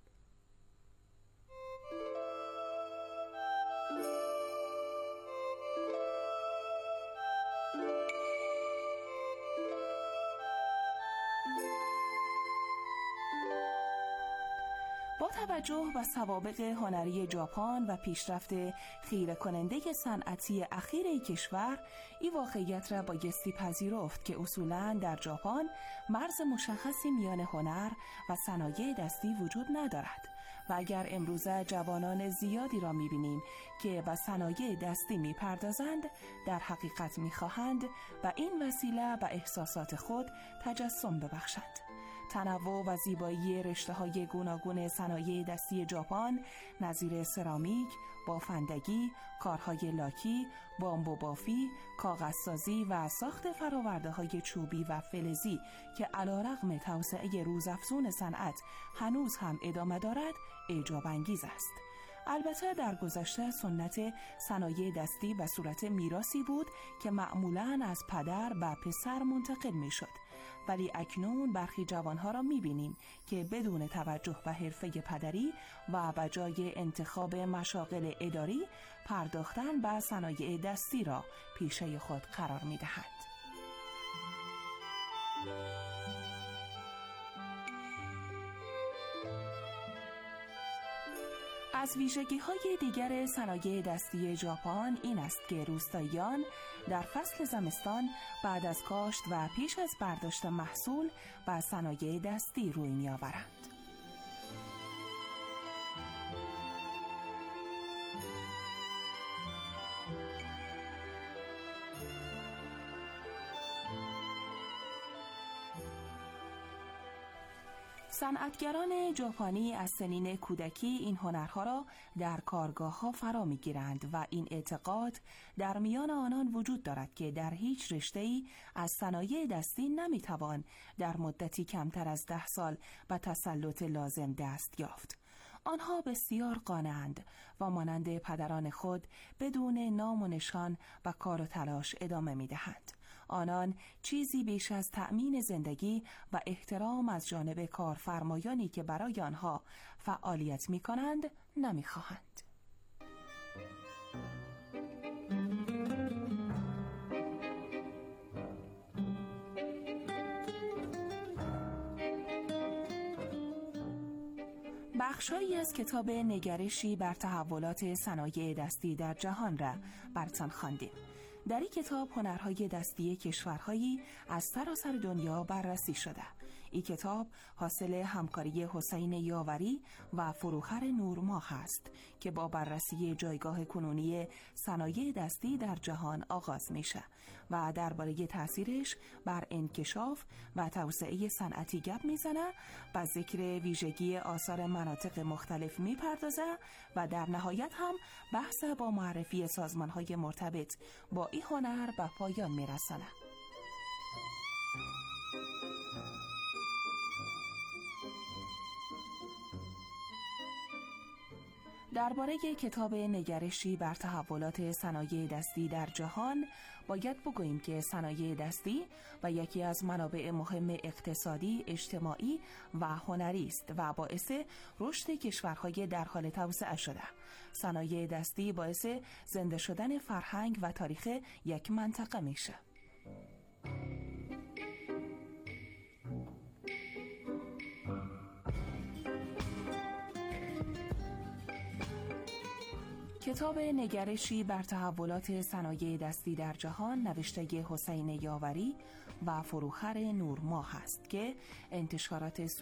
با توجه به سوابق هنری ژاپن و پیشرفت خیره کننده صنعتی اخیر این کشور، این واقعیت را بایستی پذیرفت که اصولاً در ژاپن مرز مشخصی میان هنر و صنایع دستی وجود ندارد و اگر امروزه جوانان زیادی را می‌بینیم که به صنایع دستی می‌پردازند، در حقیقت می‌خواهند و این وسیله به احساسات خود تجسم ببخشند. تنوع و زیبایی رشته‌های گوناگون صنایع دستی ژاپن نظیر سرامیک، بافندگی، کارهای لاکی، بامبو بافی، کاغذسازی و ساخت فرآورده‌های چوبی و فلزی که علیرغم توسعه روزافزون صنعت هنوز هم ادامه دارد، اعجاب انگیز است. البته در گذشته سنت صنایع دستی به صورت میراثی بود که معمولاً از پدر به پسر منتقل می‌شد، ولی اکنون برخی جوانها را می‌بینیم که بدون توجه به حرفه پدری و به جای انتخاب مشاغل اداری، پرداختن به صنایع دستی را پیشه خود قرار می‌دهند. از ویژگی‌های دیگر صنایع دستی ژاپن این است که روستاییان در فصل زمستان بعد از کاشت و پیش از برداشت محصول به صنایع دستی روی می‌آورند. صنعتگران ژاپنی از سنین کودکی این هنرها را در کارگاه‌ها فرا می‌گیرند و این اعتقاد در میان آنان وجود دارد که در هیچ رشته‌ای از صنایع دستی نمی‌توان در مدتی کمتر از ده سال به تسلط لازم دست یافت. آنها بسیار قانع‌اند و مانند پدران خود بدون نام و نشان و کار و تلاش ادامه می‌دهند. آنان چیزی بیش از تأمین زندگی و احترام از جانب کارفرمایانی که برای آنها فعالیت می کنند نمی خواهند. بخشایی از کتاب نگرشی بر تحولات صنایع دستی در جهان را براتان خواندیم. در این کتاب هنرهای دستی کشورهایی از سراسر دنیا بررسی شده. این کتاب حاصل همکاری حسین یاوری و فروخر نورماه است که با بررسی جایگاه کنونی صنایع دستی در جهان آغاز میشه و درباره تأثیرش بر انکشاف و توسعه صنعتی گپ میزنه، با ذکر ویژگی آثار مناطق مختلف میپردازه و در نهایت هم بحث با معرفی سازمانهای مرتبط با این هنر به پایان میرسانه. درباره کتاب نگرشی بر تحولات صنایع دستی در جهان باید بگوییم که صنایع دستی و یکی از منابع مهم اقتصادی، اجتماعی و هنری است و باعث رشد کشورهای در حال توسعه شده. صنایع دستی باعث زنده شدن فرهنگ و تاریخ یک منطقه میشه. کتاب نگرشی بر تحولات صنایع دستی در جهان نوشته حسین یاوری و فروخر نورماه است که انتشارات